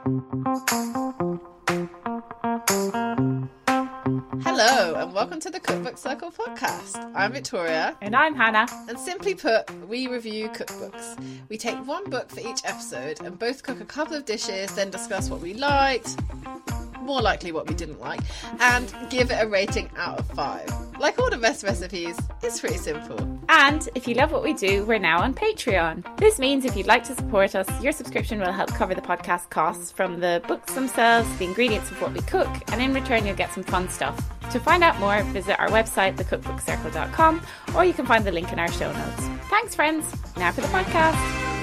Hello and welcome to the Cookbook Circle podcast. I'm Victoria. And I'm Hannah. And simply put, we review cookbooks. We take one book for each episode and both cook a couple of dishes, then discuss what we liked, more likely what we didn't like, and give it a rating out of 5. Like all the best recipes, it's pretty simple. And if you love what we do, we're now on Patreon. This means if you'd like to support us, your subscription will help cover the podcast costs from the books themselves, the ingredients of what we cook, and in return you'll get some fun stuff. To find out more, visit our website, thecookbookcircle.com, or you can find the link in our show notes. Thanks, friends. Now for the podcast.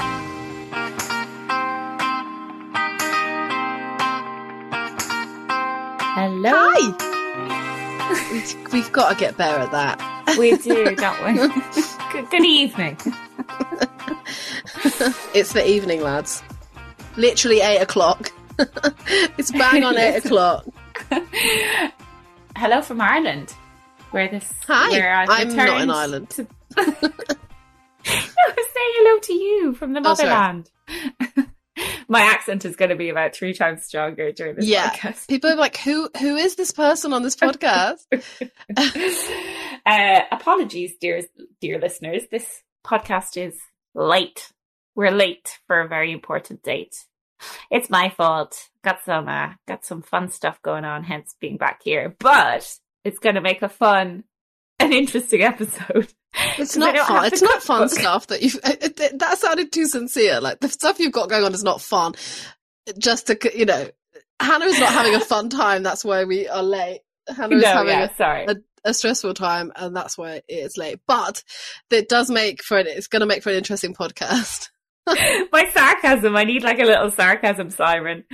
Hello. Hi! We've got to get better at that. We do, don't we? Good evening. It's the evening, lads. Literally 8 o'clock. It's bang on 8 o'clock. Hello from Ireland. Hi, I've I'm not in returned Ireland. No, I'm saying hello to you from the motherland. My accent is going to be about 3 times stronger during this podcast. People are like, who is this person on this podcast? Apologies, dear listeners. This podcast is late. We're late for a very important date. It's my fault. Got some fun stuff going on, hence being back here. But it's going to make a fun and interesting episode. It's not fun. It's not fun stuff that you've. That sounded too sincere. Like the stuff you've got going on is not fun. Just to, Hannah is not having a fun time. That's why we are late. Hannah is having a stressful time, and that's why it is late. But it does it's going to make for an interesting podcast. My sarcasm. I need like a little sarcasm siren.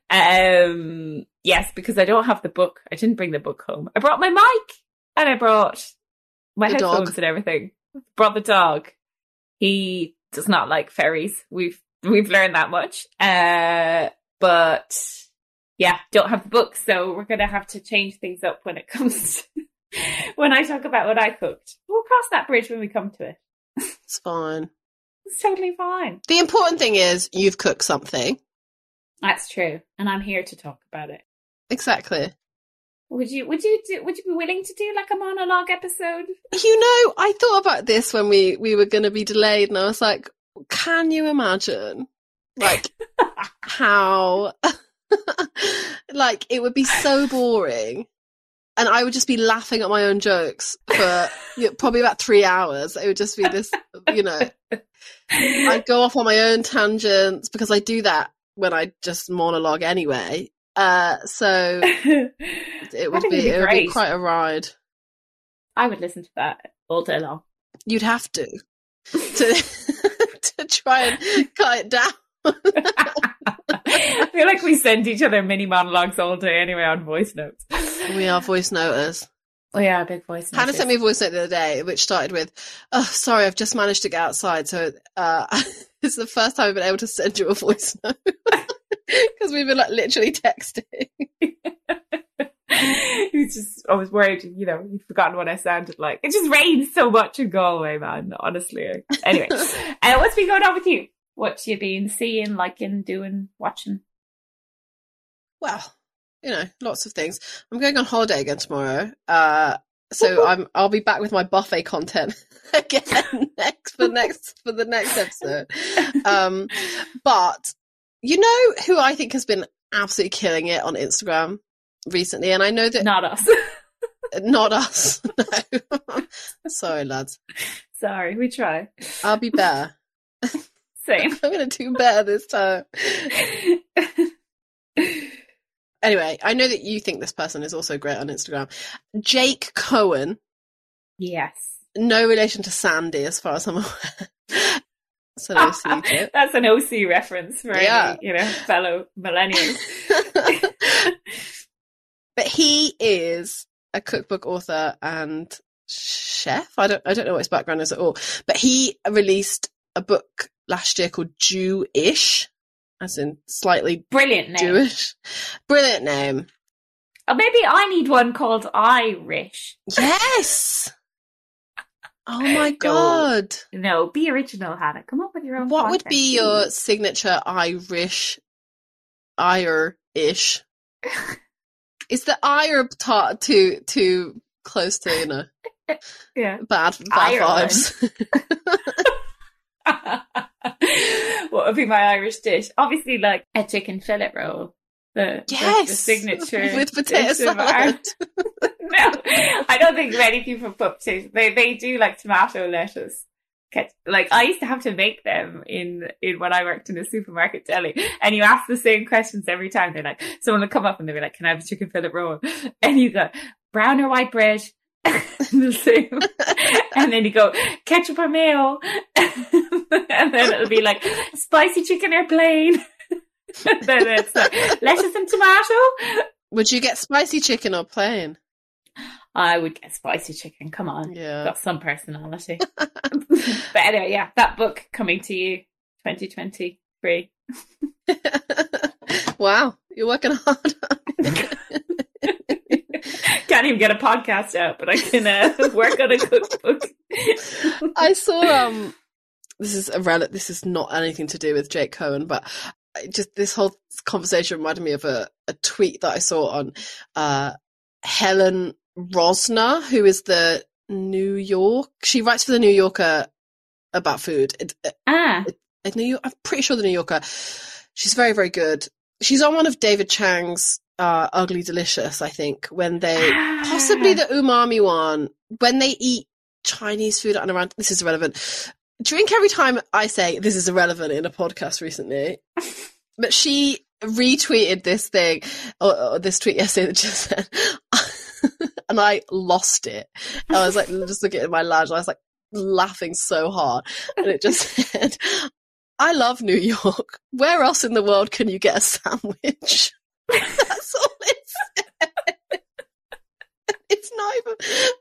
Yes, because I don't have the book. I didn't bring the book home. I brought my mic and I brought my headphones and everything. Brought the dog. He does not like ferries. We've learned that much. But yeah, don't have the book, so we're gonna have to change things up when it comes to when I talk about what I cooked. We'll cross that bridge when we come to it. It's fine. It's totally fine. The important thing is you've cooked something. That's true, and I'm here to talk about it. Exactly. Would you be willing to do like a monologue episode? I thought about this when we were going to be delayed, and I was like, can you imagine, like, how, like, it would be so boring, and I would just be laughing at my own jokes for probably about 3 hours. It would just be this, I'd go off on my own tangents because I do that when I just monologue anyway. So it would be quite a ride. I would listen to that all day long. You'd have to try and cut it down. I feel like we send each other mini monologues all day anyway on voice notes. We are voice noters. Oh yeah, big voice notes. Hannah sent me a voice note the other day, which started with, "Oh, sorry, I've just managed to get outside, so it's the first time I've been able to send you a voice note." Because we've been like literally texting. I was worried, you'd forgotten what I sounded like. It just rains so much in Galway, man, honestly. Anyway, what's been going on with you? What you been seeing, liking, doing, watching? Well, lots of things. I'm going on holiday again tomorrow. So I'll be back with my buffet content again for the next episode. But who I think has been absolutely killing it on Instagram recently, and I know that not us. Not us. No. Sorry, lads. Sorry, we try. I'll be better. Same. I'm going to do better this time. Anyway, I know that you think this person is also great on Instagram. Jake Cohen. Yes. No relation to Sandy, as far as I'm aware. That's an OC tip. That's an OC reference for any, fellow millennials. But he is a cookbook author and chef. I don't know what his background is at all. But he released a book last year called Jewish, as in slightly brilliant name. Jewish. Brilliant name. Oh, maybe I need one called Irish. Yes. Oh my god. No, be original, Hannah. Come up with your own What content. would be your signature Irish Irish. Is the ire part too close to, you know, bad vibes? What would be my Irish dish? Obviously, like a chicken fillet roll. The signature with potato salad. No, I don't think many people put potatoes. They do like tomato lettuce. Like I used to have to make them in when I worked in a supermarket deli, and you ask the same questions every time. They're like, someone will come up and they'll be like, "Can I have a chicken fillet roll?" And you go, "Brown or white bread?" The same. And then you go, "Ketchup or mayo?" And then it'll be like, "Spicy chicken or plain?" Then it's like, lettuce and tomato. Would you get spicy chicken or plain? I would get spicy chicken. Come on. Yeah. Got some personality. But anyway, yeah, that book coming to you 2023. Wow, you're working hard. Can't even get a podcast out, but I can work on a cookbook. I saw this is not anything to do with Jake Cohen, but just this whole conversation reminded me of a tweet that I saw on Helen Rosner, who is the New York. She writes for the New Yorker about food. I'm pretty sure the New Yorker. She's very, very good. She's on one of David Chang's Ugly Delicious, I think, when they possibly the umami one, when they eat Chinese food and around. This is irrelevant. Drink every time I say this is irrelevant in a podcast recently. But she retweeted this thing, or this tweet yesterday that just said, and I lost it. I was like, just looking at my lounge, I was like laughing so hard. And it just said, "I love New York. Where else in the world can you get a sandwich?" That's all it said. It's not even,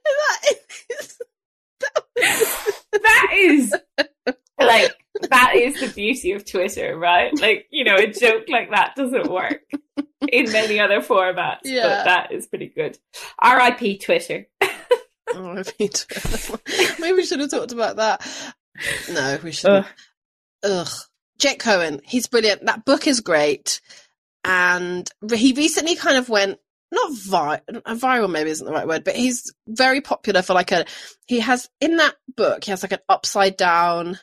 that is the beauty of Twitter, right? Like, you know, a joke like that doesn't work in many other formats, but that is pretty good. R.I.P. Twitter. R.I.P. Twitter. Maybe we should have talked about that. No, we shouldn't. Ugh. Jake Cohen, he's brilliant. That book is great. And he recently kind of went, not viral maybe isn't the right word, but he's very popular for he has, in that book, he has like an upside down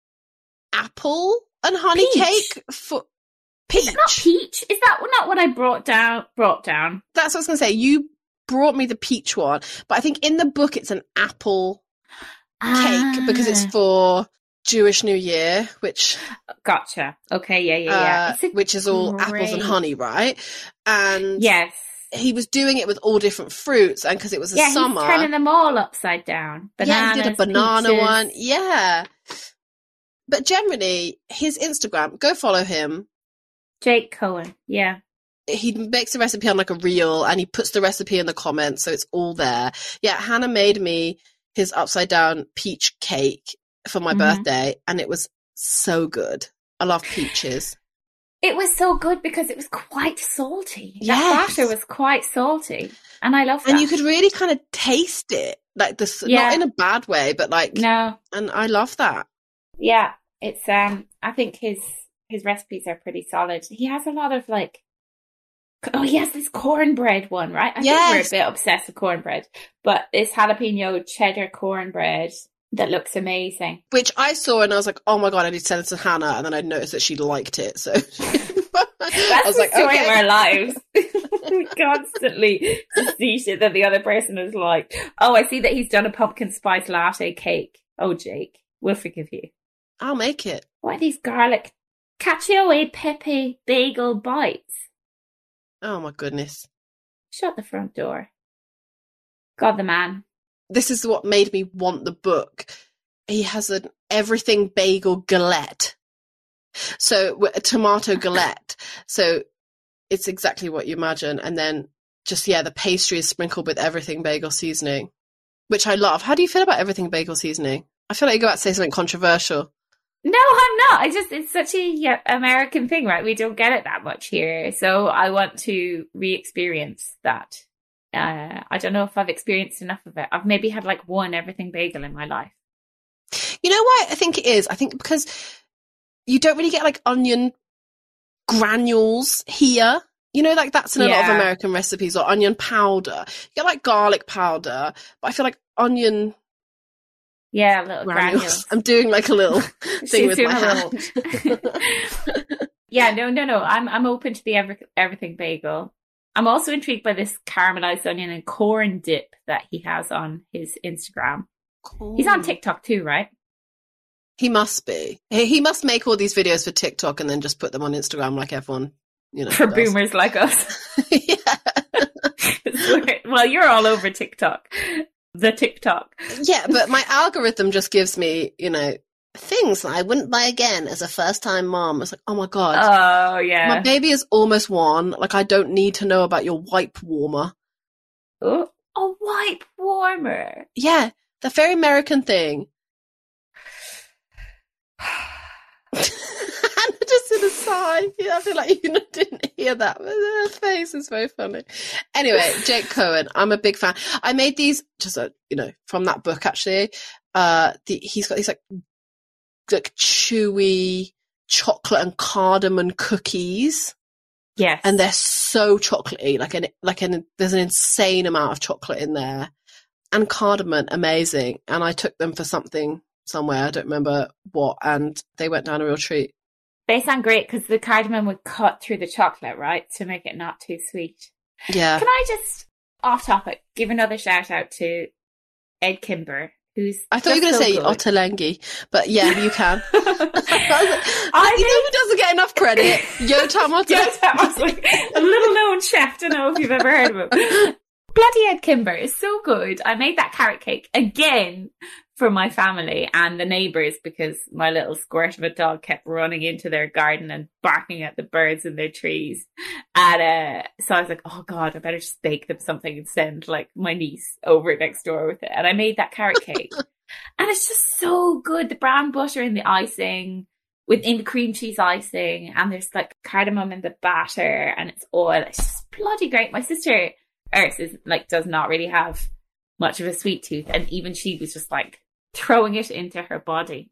apple and honey cake for peach. It's not peach. Is that not what I brought down? That's what I was going to say. You brought me the peach one, but I think in the book it's an apple cake because it's for Jewish New Year, which... Gotcha. Okay, yeah. Which is all apples and honey, right? And yes. He was doing it with all different fruits, and because it was summer... he's turning them all upside down. Bananas, he did a banana peaches. one. Yeah. But generally, his Instagram, go follow him. Jake Cohen, yeah. He makes the recipe on like a reel, and he puts the recipe in the comments, so it's all there. Yeah, Hannah made me his upside down peach cake for my birthday, and it was so good. I love peaches. It was so good because it was quite salty. Yes. That batter was quite salty, and I love that. And you could really kind of taste it, like this, not in a bad way, but like no. And I love that. Yeah, it's I think his recipes are pretty solid. He has a lot of he has this cornbread one, right? I think we're a bit obsessed with cornbread, but this jalapeno cheddar cornbread that looks amazing. Which I saw and I was like, oh my God, I need to send it to Hannah. And then I noticed that she liked it. So that's the story of our lives. We constantly see shit that the other person is like, oh, I see that he's done a pumpkin spice latte cake. Oh, Jake, we'll forgive you. I'll make it. What are these garlic cacio e pepe bagel bites? Oh my goodness. Shut the front door. God, the man. This is what made me want the book. He has an everything bagel galette. So a tomato galette. So it's exactly what you imagine. And then just, the pastry is sprinkled with everything bagel seasoning, which I love. How do you feel about everything bagel seasoning? I feel like you go out to say something controversial. No, I'm not. It's such a American thing, right? We don't get it that much here. So I want to re-experience that. I don't know if I've experienced enough of it. I've maybe had one everything bagel in my life. You know why I think it is? I think because you don't really get onion granules here. You know, like that's in a lot of American recipes, or onion powder. You get like garlic powder, but I feel like onion. Yeah, little granules. I'm doing like a little thing with my hand. Yeah, no. I'm open to the everything bagel. I'm also intrigued by this caramelized onion and corn dip that he has on his Instagram. Cool. He's on TikTok too, right? He must be. He must make all these videos for TikTok and then just put them on Instagram like everyone, you know. For boomers like us. Yeah. Well, you're all over TikTok. The TikTok. Yeah, but my algorithm just gives me, you know, things that I wouldn't buy again as a first-time mom. It's like, oh my God. Oh, yeah. My baby is almost 1. Like, I don't need to know about your wipe warmer. Oh, a wipe warmer? Yeah, the very American thing. And just in a sigh. Yeah, I feel like you didn't hear that, but her face is very funny. Anyway, Jake Cohen, I'm a big fan. I made these just, you know, from that book actually. He's got these like chewy chocolate and cardamom cookies. Yes, and they're so chocolatey. There's an insane amount of chocolate in there, and cardamom, amazing. And I took them for something somewhere, I don't remember what, and they went down a real treat. They sound great because the cardamom would cut through the chocolate, right, to make it not too sweet. Yeah. Can I just, off topic, give another shout out to Ed Kimber, who's I thought you were going to say Ottolenghi, but yeah, you can. You know who doesn't get enough credit? Yotam Ottolenghi. Like a little known chef. Don't know if you've ever heard of him. Bloody Ed Kimber is so good. I made that carrot cake again for my family and the neighbours because my little squirt of a dog kept running into their garden and barking at the birds in their trees. And so I was like, oh God, I better just bake them something and send like my niece over next door with it. And I made that carrot cake. And it's just so good. The brown butter in the icing, in the cream cheese icing, and there's like cardamom in the batter and it's oil. It's just bloody great. My sister Urs is like does not really have much of a sweet tooth, and even she was just like throwing it into her body.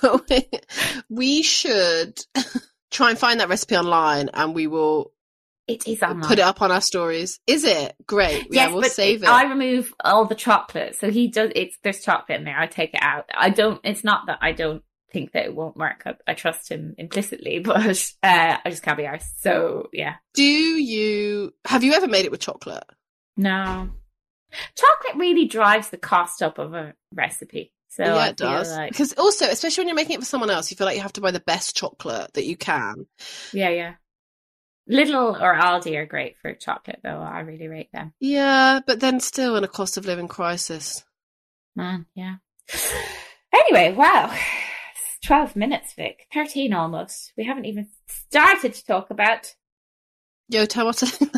We should try and find that recipe online, and we will. It is online. Put it up on our stories. Is it? Great. Yes, yeah, we'll save it. I remove all the chocolate, so he does. There's chocolate in there. I take it out. I don't. It's not that I don't think that it won't work. I trust him implicitly, but I just can't be arsed. So yeah. Have you ever made it with chocolate? No. Chocolate really drives the cost up of a recipe. So yeah, it does. Because also, especially when you're making it for someone else, you feel like you have to buy the best chocolate that you can. Yeah. Lidl or Aldi are great for chocolate, though. I really rate them. Yeah, but then still in a cost of living crisis. Yeah. Anyway, wow. It's 12 minutes, Vic. 13 almost. We haven't even started to talk about... Yotam.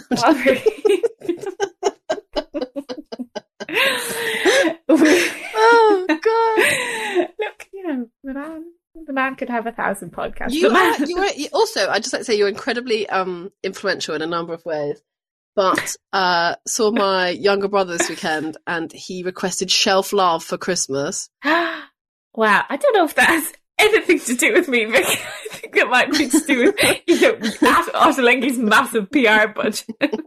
Oh God! Look, you know, the man could have 1,000 podcasts. You also, I'd just like to say you're incredibly influential in a number of ways. But saw my younger brother this weekend, and he requested Shelf Love for Christmas. Wow, I don't know if that has anything to do with me, Vic. I think it might be to do with Ottolenghi's massive PR budget.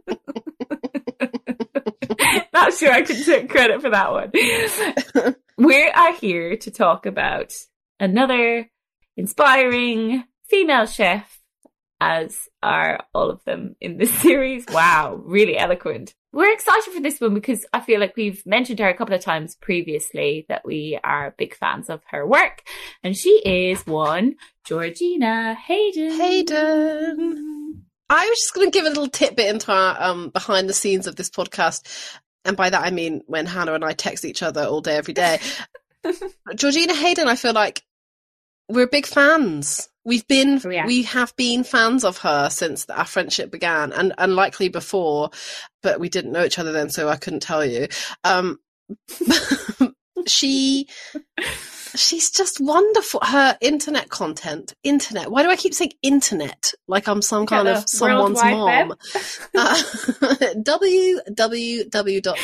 Not sure I can take credit for that one. We are here to talk about another inspiring female chef, as are all of them in this series. Wow, really eloquent. We're excited for this one because I feel like we've mentioned her a couple of times previously that we are big fans of her work. And she is one Georgina Hayden. I was just going to give a little tidbit into our behind the scenes of this podcast. And by that, I mean when Hannah and I text each other all day, every day. Georgina Hayden, I feel like we're big fans. We have been fans of her since our friendship began, and likely before, but we didn't know each other then, so I couldn't tell you. She's just wonderful. Her internet content. Why do I keep saying internet? Like I'm some kind of someone's mom.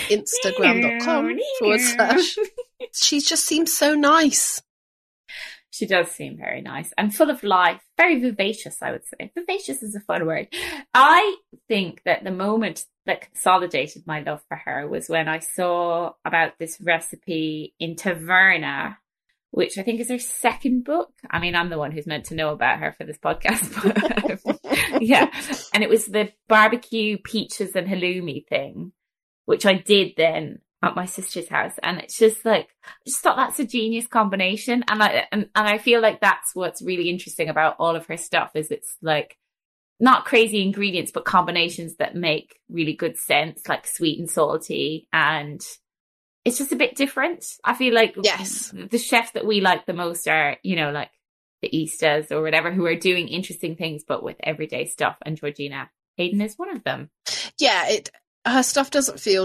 www.instagram.com / She just seems so nice. She does seem very nice and full of life, very vivacious, I would say. Vivacious is a fun word. I think that the moment that consolidated my love for her was when I saw about this recipe in Taverna, which I think is her second book. I mean, I'm the one who's meant to know about her for this podcast. But yeah. And it was the barbecue, peaches and halloumi thing, which I did then at my sister's house. And it's just like, I just thought that's a genius combination. And I feel like that's what's really interesting about all of her stuff is it's like not crazy ingredients, but combinations that make really good sense, like sweet and salty. And it's just a bit different. I feel like yes, the chefs that we like the most are, you know, like the Eastas or whatever, who are doing interesting things, but with everyday stuff. And Georgina Hayden is one of them. Yeah, her stuff doesn't feel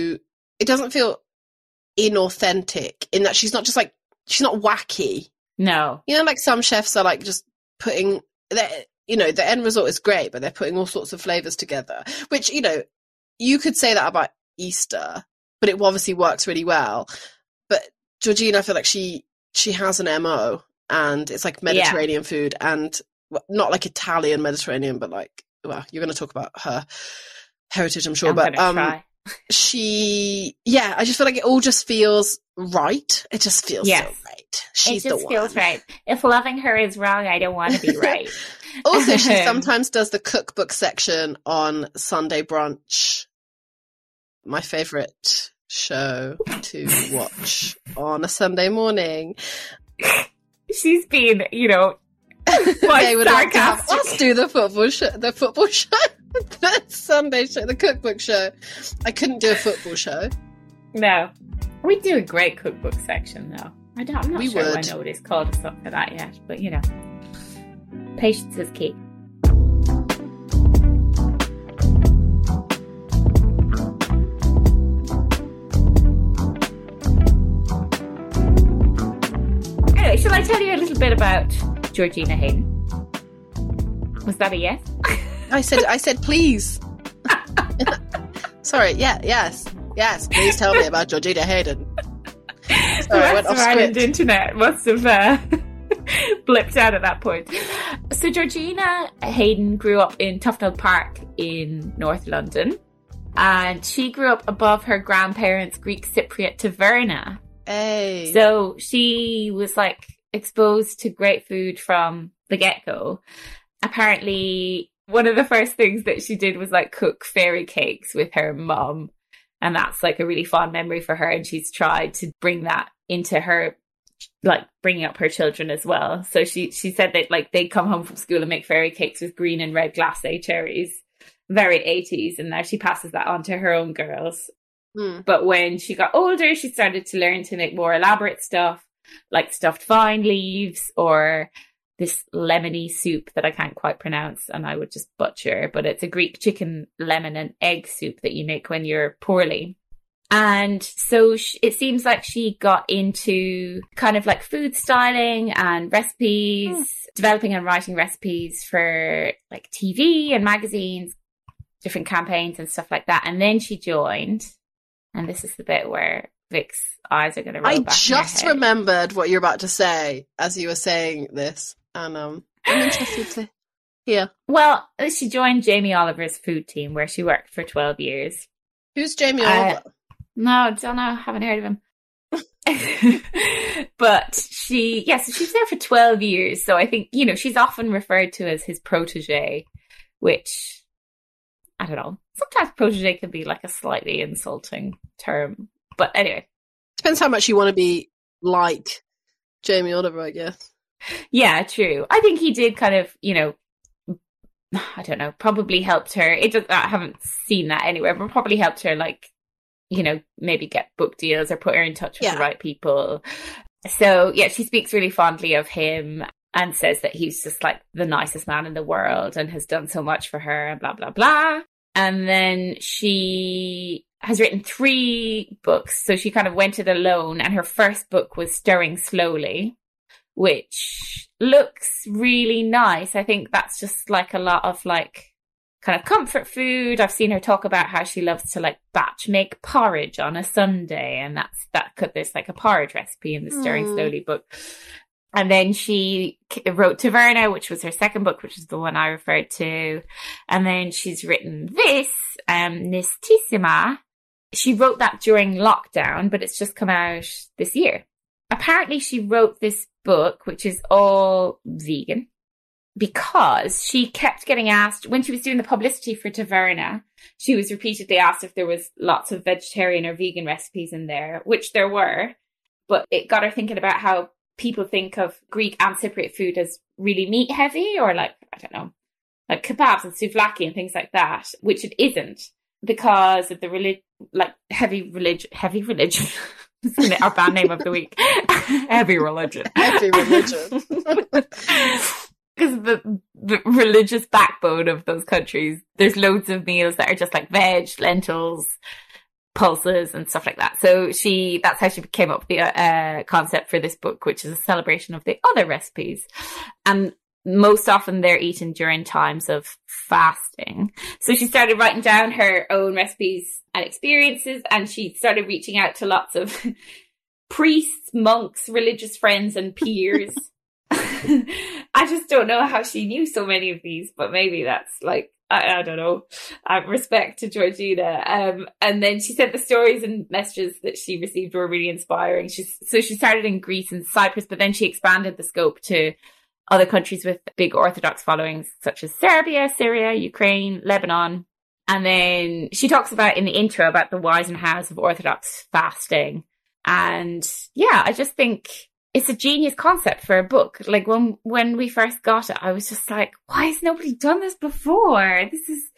inauthentic in that she's not wacky. No. You know, like some chefs are like just putting you know, the end result is great, but they're putting all sorts of flavors together, which, you know, you could say that about Easter, but it obviously works really well. But Georgina, I feel like she has an MO, and it's like Mediterranean food, and not like Italian Mediterranean, but like, well, you're going to talk about her heritage, I'm sure. But try. I just feel like it all just feels right. It just feels so right. She's the one. It just feels right. If loving her is wrong, I don't want to be right. Also, she sometimes does the cookbook section on Sunday Brunch, my favourite show to watch on a Sunday morning. She's been, you know, they would like to have us do the football show, the Sunday show, the cookbook show. I couldn't do a football show. No. We do a great cookbook section, though. I'm not sure I know what it's called or something for that yet, but, you know, patience is key. Anyway, shall I tell you a little bit about Georgina Hayden? Was that a yes? I said please. Sorry, yes, please tell me about Georgina Hayden. Sorry, I went off script. The internet must have blipped out at that point. So Georgina Hayden grew up in Tufnell Park in North London, and she grew up above her grandparents' Greek Cypriot taverna. Hey. So she was like exposed to great food from the get-go. Apparently, one of the first things that she did was like cook fairy cakes with her mum. And that's like a really fond memory for her. And she's tried to bring that into her, like bringing up her children as well. So she said that like they'd come home from school and make fairy cakes with green and red glacé cherries. Very 80s. And now she passes that on to her own girls. But when she got older, she started to learn to make more elaborate stuff, like stuffed vine leaves or this lemony soup that I can't quite pronounce and I would just butcher, but it's a Greek chicken, lemon and egg soup that you make when you're poorly. And so it seems like she got into kind of like food styling and recipes, developing and writing recipes for like TV and magazines, different campaigns and stuff like that. And then she joined, and this is the bit where Vic's eyes are going to roll back. I just remembered what you're about to say as you were saying this. And I'm interested to hear. Well, she joined Jamie Oliver's food team where she worked for 12 years. Who's Jamie Oliver? No, don't know. Haven't heard of him. But so she's there for 12 years. So I think, you know, she's often referred to as his protege, which, I don't know. Sometimes protege can be like a slightly insulting term. But anyway. Depends how much you want to be like Jamie Oliver, I guess. Yeah, true. I think he did kind of, you know, I don't know, probably helped her. I haven't seen that anywhere, but probably helped her, like, you know, maybe get book deals or put her in touch with the right people. So, yeah, she speaks really fondly of him and says that he's just like the nicest man in the world and has done so much for her and blah, blah, blah. And then she has written 3 books. So she kind of went it alone. And her first book was Stirring Slowly, which looks really nice. I think that's just like a lot of like kind of comfort food. I've seen her talk about how she loves to like batch make porridge on a Sunday. And there's like a porridge recipe in the Stirring Slowly book. And then she wrote Taverna, which was her second book, which is the one I referred to. And then she's written this, Nistissima. She wrote that during lockdown, but it's just come out this year. Apparently she wrote this book, which is all vegan, because she kept getting asked, when she was doing the publicity for Taverna, she was repeatedly asked if there was lots of vegetarian or vegan recipes in there, which there were. But it got her thinking about how people think of Greek and Cypriot food as really meat heavy, or like, I don't know, like kebabs and souvlaki and things like that, which it isn't, because of the heavy religion. Our band name of the week. Heavy religion. Heavy religion. Because the religious backbone of those countries, there's loads of meals that are just like veg, lentils, pulses and stuff like that. So that's how she came up with the concept for this book, which is a celebration of the other recipes. And most often they're eaten during times of fasting. So she started writing down her own recipes and experiences, and she started reaching out to lots of priests, monks, religious friends and peers. I just don't know how she knew so many of these, but maybe that's like, I don't know. I have respect to Georgina. And then she said the stories and messages that she received were really inspiring. So she started in Greece and Cyprus, but then she expanded the scope to other countries with big Orthodox followings, such as Serbia, Syria, Ukraine, Lebanon. And then she talks about in the intro about the whys and hows of Orthodox fasting. And yeah, I just think it's a genius concept for a book. Like when we first got it, I was just like, why has nobody done this before?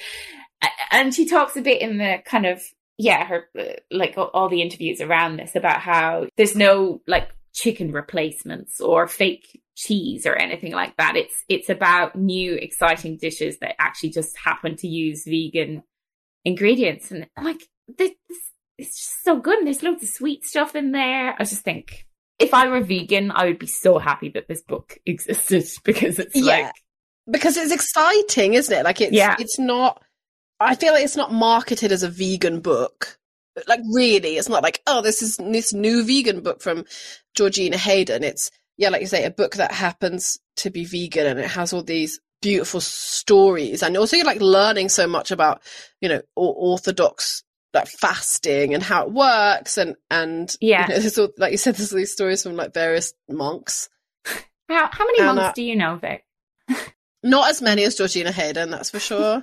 And she talks a bit in the kind of, her, like all the interviews around this about how there's no like chicken replacements or fake cheese or anything like that. It's about new exciting dishes that actually just happen to use vegan ingredients. And I'm like, this it's just so good. And there's loads of sweet stuff in there. I just think, if I were vegan, I would be so happy that this book existed, because it's because it's exciting, isn't it? Like it's not, I feel like it's not marketed as a vegan book. Like really, it's not like, oh, this is this new vegan book from Georgina Hayden. It's, like you say, a book that happens to be vegan, and it has all these beautiful stories. And also you're like learning so much about, Orthodox like fasting and how it works, and there's all, like you said, there's all these stories from like various monks. How many monks do you know, Vic? Not as many as Georgina Hayden, that's for sure.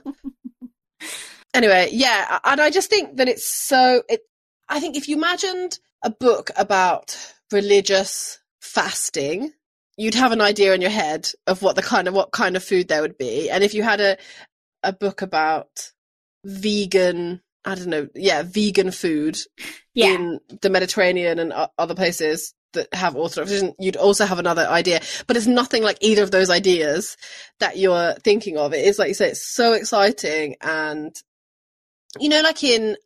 Anyway, and I just think that I think if you imagined a book about religious fasting, you'd have an idea in your head of what kind of food there would be. And if you had a book about vegan, I don't know, vegan food in the Mediterranean and other places that have Orthodox religion, you'd also have another idea. But it's nothing like either of those ideas that you're thinking of. It is, like you say, it's so exciting. And, like in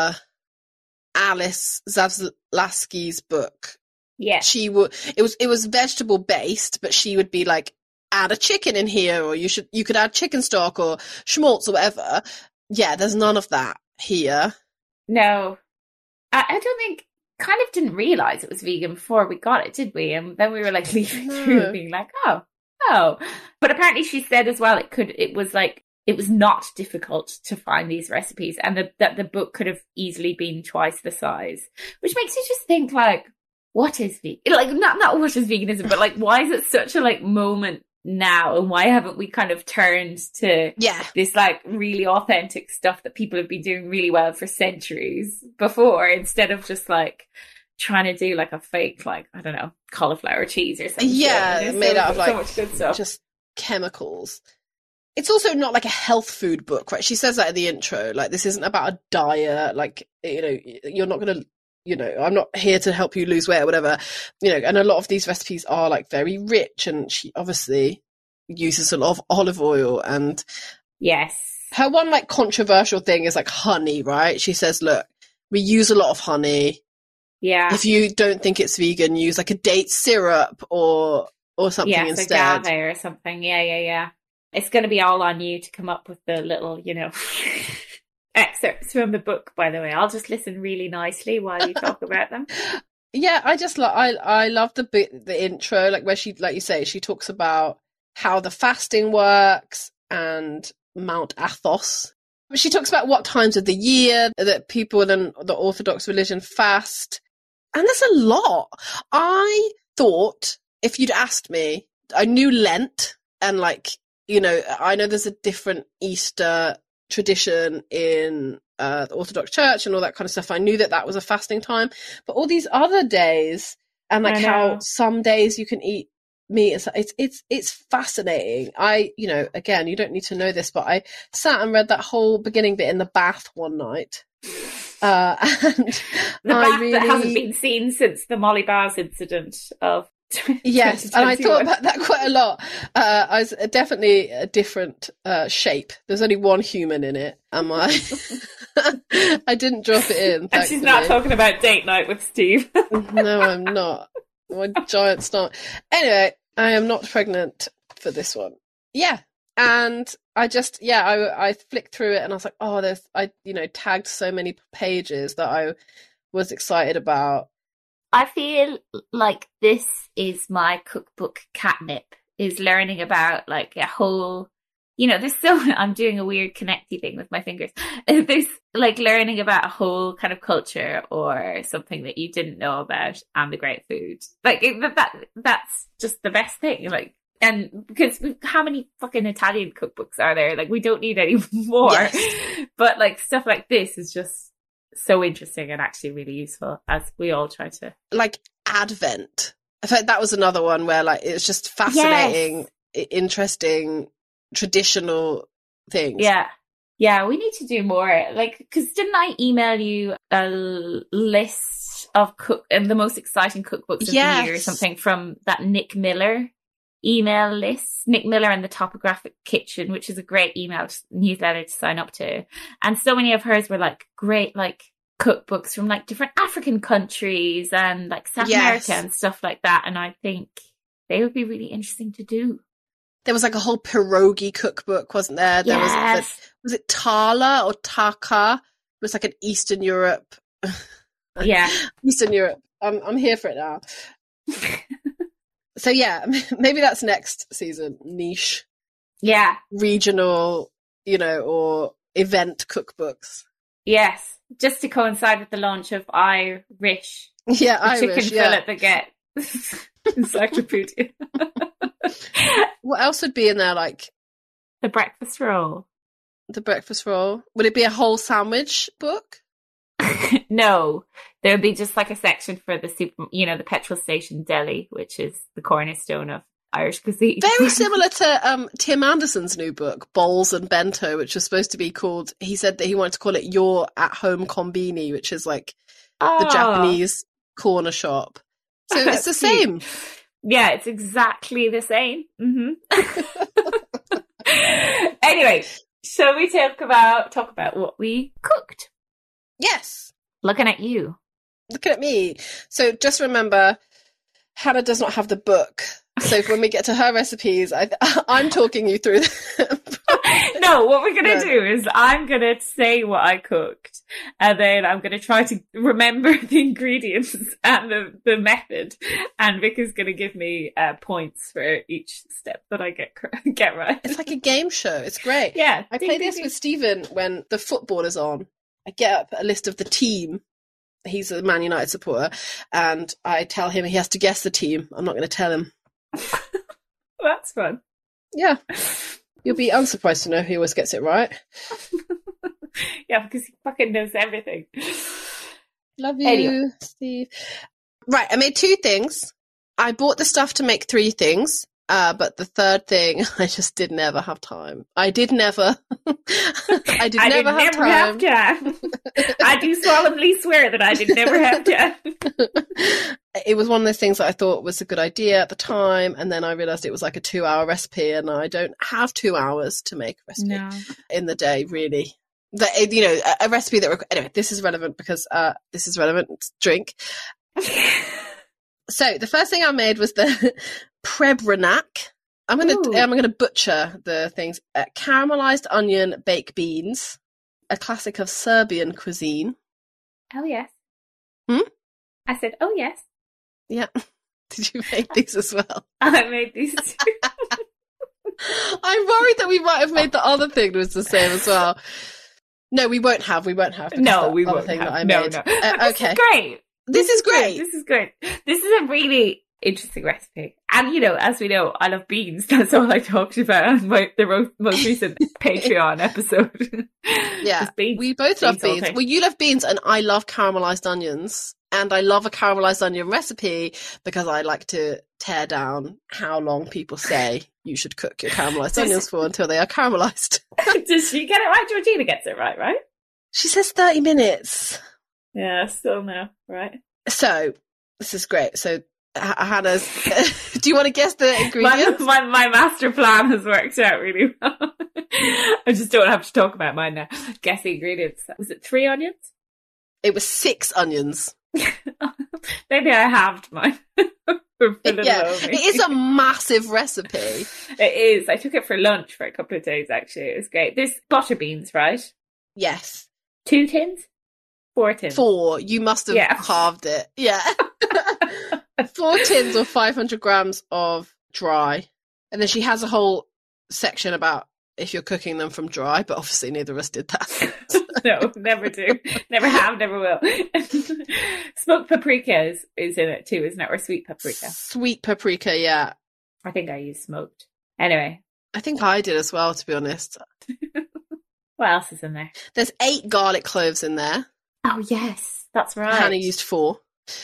Alice Zavlaski's book, it was vegetable based, but she would be like, add a chicken in here, or you could add chicken stock or schmaltz or whatever. Yeah, there's none of that here. No, I don't think, kind of didn't realize it was vegan before we got it, did we? And then we were like leafing through being like, oh. But apparently she said as well, it was not difficult to find these recipes, and that the book could have easily been twice the size, which makes you just think like, what is vegan? Like, not what is veganism, but like, why is it such a like moment now, and why haven't we kind of turned to this like really authentic stuff that people have been doing really well for centuries before, instead of just like trying to do like a fake, like, I don't know, cauliflower cheese or something made out of like so much good stuff, just chemicals. It's also not like a health food book, right? She says that in the intro, like, this isn't about a diet, like, you're not gonna, I'm not here to help you lose weight or whatever, and a lot of these recipes are like very rich, and she obviously uses a lot of olive oil. And her one like controversial thing is like honey, right? She says, look, we use a lot of honey. If you don't think it's vegan, use like a date syrup or something instead. Agave or something. Yeah. It's going to be all on you to come up with the little, excerpts from the book, by the way. I'll just listen really nicely while you talk about them. Yeah, I love the intro, like where she, like you say, she talks about how the fasting works and Mount Athos. She talks about what times of the year that people in the Orthodox religion fast. And there's a lot. I thought if you'd asked me, I knew Lent and like, you know, I know there's a different Easter tradition in the Orthodox Church and all that kind of stuff. I knew that was a fasting time, but all these other days and like how some days you can eat meat, it's fascinating. You know, again, you don't need to know this, but I sat and read that whole beginning bit in the bath one night. And the bath that hasn't been seen since the Molly Bowes incident of yes, and I thought about that quite a lot. I was definitely a different shape. There's only one human in it, and I didn't drop it in. And she's not talking about date night with Steve. No, I'm not. I'm a giant star. Anyway, I am not pregnant for this one. Yeah, and I flicked through it, and I was like, I tagged so many pages that I was excited about. I feel like this is my cookbook catnip, is learning about like a whole, I'm doing a weird connecty thing with my fingers. There's like learning about a whole kind of culture or something that you didn't know about and the great food. Like that's just the best thing. Like, and because how many fucking Italian cookbooks are there? Like we don't need any more, yes. But like stuff like this is just so interesting and actually really useful as we all try to like Advent. I thought that was another one where like it's just fascinating, interesting, traditional things. Yeah, we need to do more. Like, because didn't I email you a list of the most exciting cookbooks of the year or something from that Nick Miller email list? Nick Miller and the Topographic Kitchen, which is a great email newsletter to sign up to. And so many of hers were like great, like cookbooks from like different African countries and like South America and stuff like that. And I think they would be really interesting to do. There was like a whole pierogi cookbook, wasn't there? There was it Tala or Taka? It was like an Eastern Europe. Yeah. Eastern Europe. I'm here for it now. So yeah, maybe that's next season. Niche. Yeah. Regional, or event cookbooks. Yes. Just to coincide with the launch of Irish. Yeah, the Irish. Chicken fillet baguette encyclopedia. What else would be in there? Like the breakfast roll. The breakfast roll. Would it be a whole sandwich book? No, there would be just like a section for the the petrol station deli, which is the cornerstone of Irish cuisine. Very similar to Tim Anderson's new book, Bowls and Bento, which was supposed to be called, he said that he wanted to call it Your At-Home Combini, which is like the Japanese corner shop. So it's the same. Yeah, it's exactly the same. Mm-hmm. Anyway, shall we talk about what we cooked? Yes. Looking at you. Looking at me. So just remember, Hannah does not have the book. So when we get to her recipes, I'm talking you through them. No, what we're going to do is I'm going to say what I cooked, and then I'm going to try to remember the ingredients and the method, and Vic is going to give me points for each step that I get right. It's like a game show. It's great. Yeah. I play this with Stephen when the football is on. I get up a list of the team. He's a Man United supporter, and I tell him he has to guess the team. I'm not going to tell him. That's fun. Yeah. You'll be unsurprised to know he always gets it right. Yeah, because he fucking knows everything. Love you, Steve. Right, I made 2 things. I bought the stuff to make 3 things. But the third thing, I just did never have time. I did never have time. I do solemnly swear that I did never have time. It was one of those things that I thought was a good idea at the time, and then I realised it was like a 2-hour recipe, and I don't have 2 hours to make a recipe in the day, really. A recipe that... Anyway, this is relevant because this is relevant. Drink. So the first thing I made was the Prebranak. I'm gonna butcher the things. Caramelized onion baked beans, a classic of Serbian cuisine. Oh yes. I said, oh, yes. Yeah. Did you make these as well? I made these too. I'm worried that we might have made the other thing was the same as well. No, we won't have. No, we won't have. That I no, made. no. Okay. This is great. This is great. This is great. This is a really interesting recipe. And, you know, as we know, I love beans. That's all I talked about on the most recent Patreon episode. Yeah, we both love beans. Well, you love beans and I love caramelized onions. And I love a caramelized onion recipe because I like to tear down how long people say you should cook your caramelized onions for until they are caramelized. Does she get it right? Georgina gets it right? She says 30 minutes. Yeah, still no, right? So, this is great. So, Hannah's... do you want to guess the ingredients? My master plan has worked out really well. I just don't have to talk about mine now. Guess the ingredients. Was it 3 onions? It was 6 onions. Maybe I halved mine. It is a massive recipe. It is. I took it for lunch for a couple of days, actually. It was great. There's butter beans, right? Yes. 2 tins? 4 tins? 4. You must have halved it. Yeah. 4 tins or 500 grams of dry. And then she has a whole section about if you're cooking them from dry, but obviously neither of us did that. No, never do. Never have, never will. Smoked paprika is in it too, isn't it? Or sweet paprika? Sweet paprika, yeah. I think I used smoked. Anyway. I think I did as well, to be honest. What else is in there? There's 8 garlic cloves in there. Oh, yes. That's right. Hannah used 4.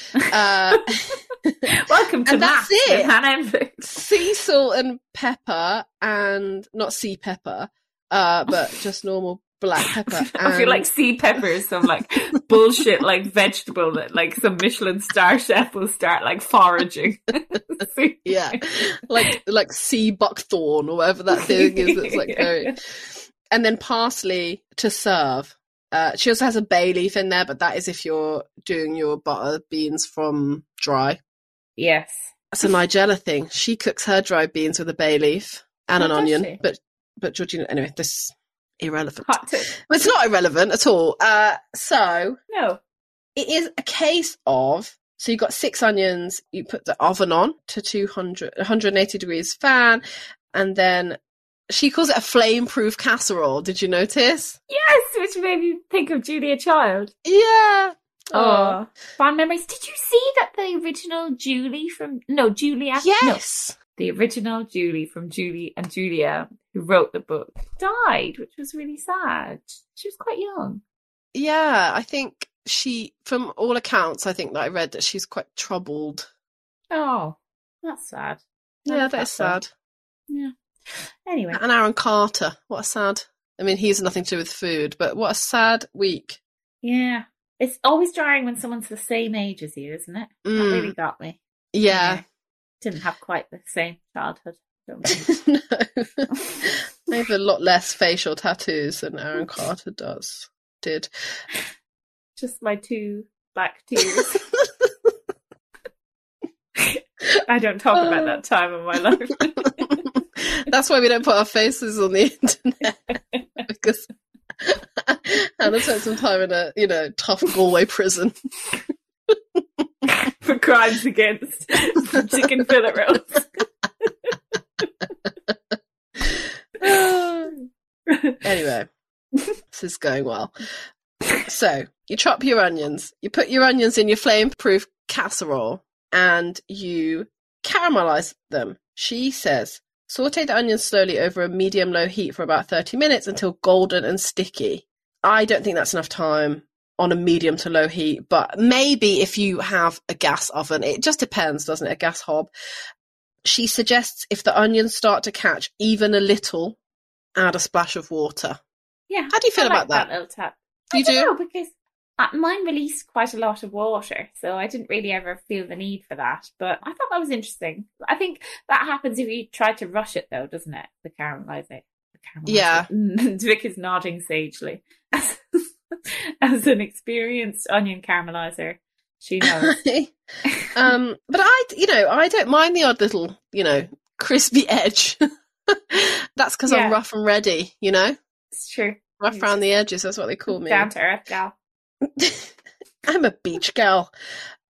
Welcome to That's it. Hannah. Sea salt and pepper, and not sea pepper, but just normal black pepper. I feel like sea pepper is some like bullshit like vegetable that like some Michelin star chef will start like foraging. Yeah, like sea buckthorn or whatever that thing is. That's like very. And then parsley to serve. She also has a bay leaf in there, but that is if you're doing your butter beans from dry. Yes. That's a Nigella thing. She cooks her dry beans with a bay leaf and an onion. She? But Georgina, anyway, this is irrelevant. Hot tip. Well, it's not irrelevant at all. So no, it is a case of, so you've got 6 onions, you put the oven on to 180 degrees fan, and then she calls it a flame-proof casserole. Did you notice? Yes, which made me think of Julia Child. Yeah. Oh, fond memories. Did you see that the original Julia? Yes. No, the original Julie from Julie and Julia, who wrote the book, died, which was really sad. She was quite young. Yeah, I think from all accounts, I think that I read that she's quite troubled. Oh, that's sad. Yeah, that is sad. Yeah. Anyway. And Aaron Carter, what a sad... I mean, he has nothing to do with food, but what a sad week. Yeah. It's always jarring when someone's the same age as you, isn't it? That really got me. Yeah. Didn't have quite the same childhood. No. I have a lot less facial tattoos than Aaron Carter did. Just my 2 black tears. I don't talk about that time of my life. That's why we don't put our faces on the internet. Because Hannah spent some time in a, tough Galway prison. For crimes against chicken fillet rolls. Anyway, this is going well. So, you chop your onions. You put your onions in your flame-proof casserole and you caramelize them. She says, saute the onions slowly over a medium-low heat for about 30 minutes until golden and sticky. I don't think that's enough time on a medium to low heat, but maybe if you have a gas oven, it just depends, doesn't it? A gas hob. She suggests if the onions start to catch even a little, add a splash of water. Yeah. How do you feel about that? Little tap. You do? Know, because mine released quite a lot of water, so I didn't really ever feel the need for that. But I thought that was interesting. I think that happens if you try to rush it, though, doesn't it? The caramelizing. Yeah. Vic is nodding sagely. As an experienced onion caramelizer, she knows. But I don't mind the odd little, crispy edge. That's because I'm rough and ready, It's true. Rough around the edges, that's what they call me. Down to earth gal. I'm a beach gal.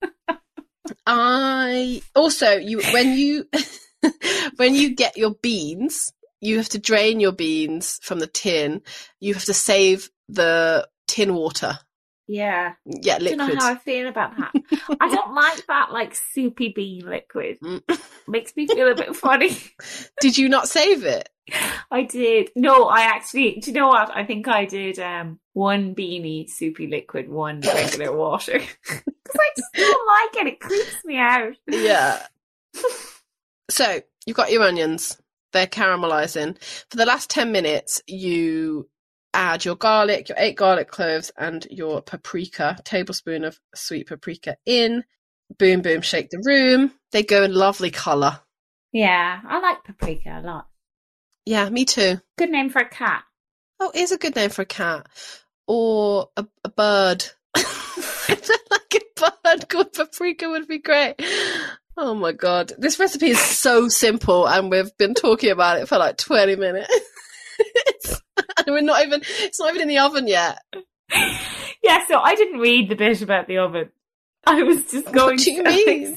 I also when you when you get your beans, you have to drain your beans from the tin. You have to save the tin water. Yeah. Yeah, I don't know liquid. how I feel about that. I don't like that like soupy bean liquid. Makes me feel a bit funny. Did you not save it? I did. No, I actually, do you know what? I think I did one beanie soupy liquid, one regular water. Because I just don't like it. It creeps me out. Yeah. So, you've got your onions. They're caramelizing. For the last 10 minutes, you add your garlic, your 8 garlic cloves, and your paprika, tablespoon of sweet paprika in. Boom, boom, shake the room. They go in lovely colour. Yeah, I like paprika a lot. Yeah, me too. Good name for a cat. Oh, it is a good name for a cat. Or a bird. Like a bird called Paprika would be great. Oh my god. This recipe is so simple and we've been talking about it for like 20 minutes. And it's not even in the oven yet. Yeah, so I didn't read the bit about the oven. I was just going. What do you mean?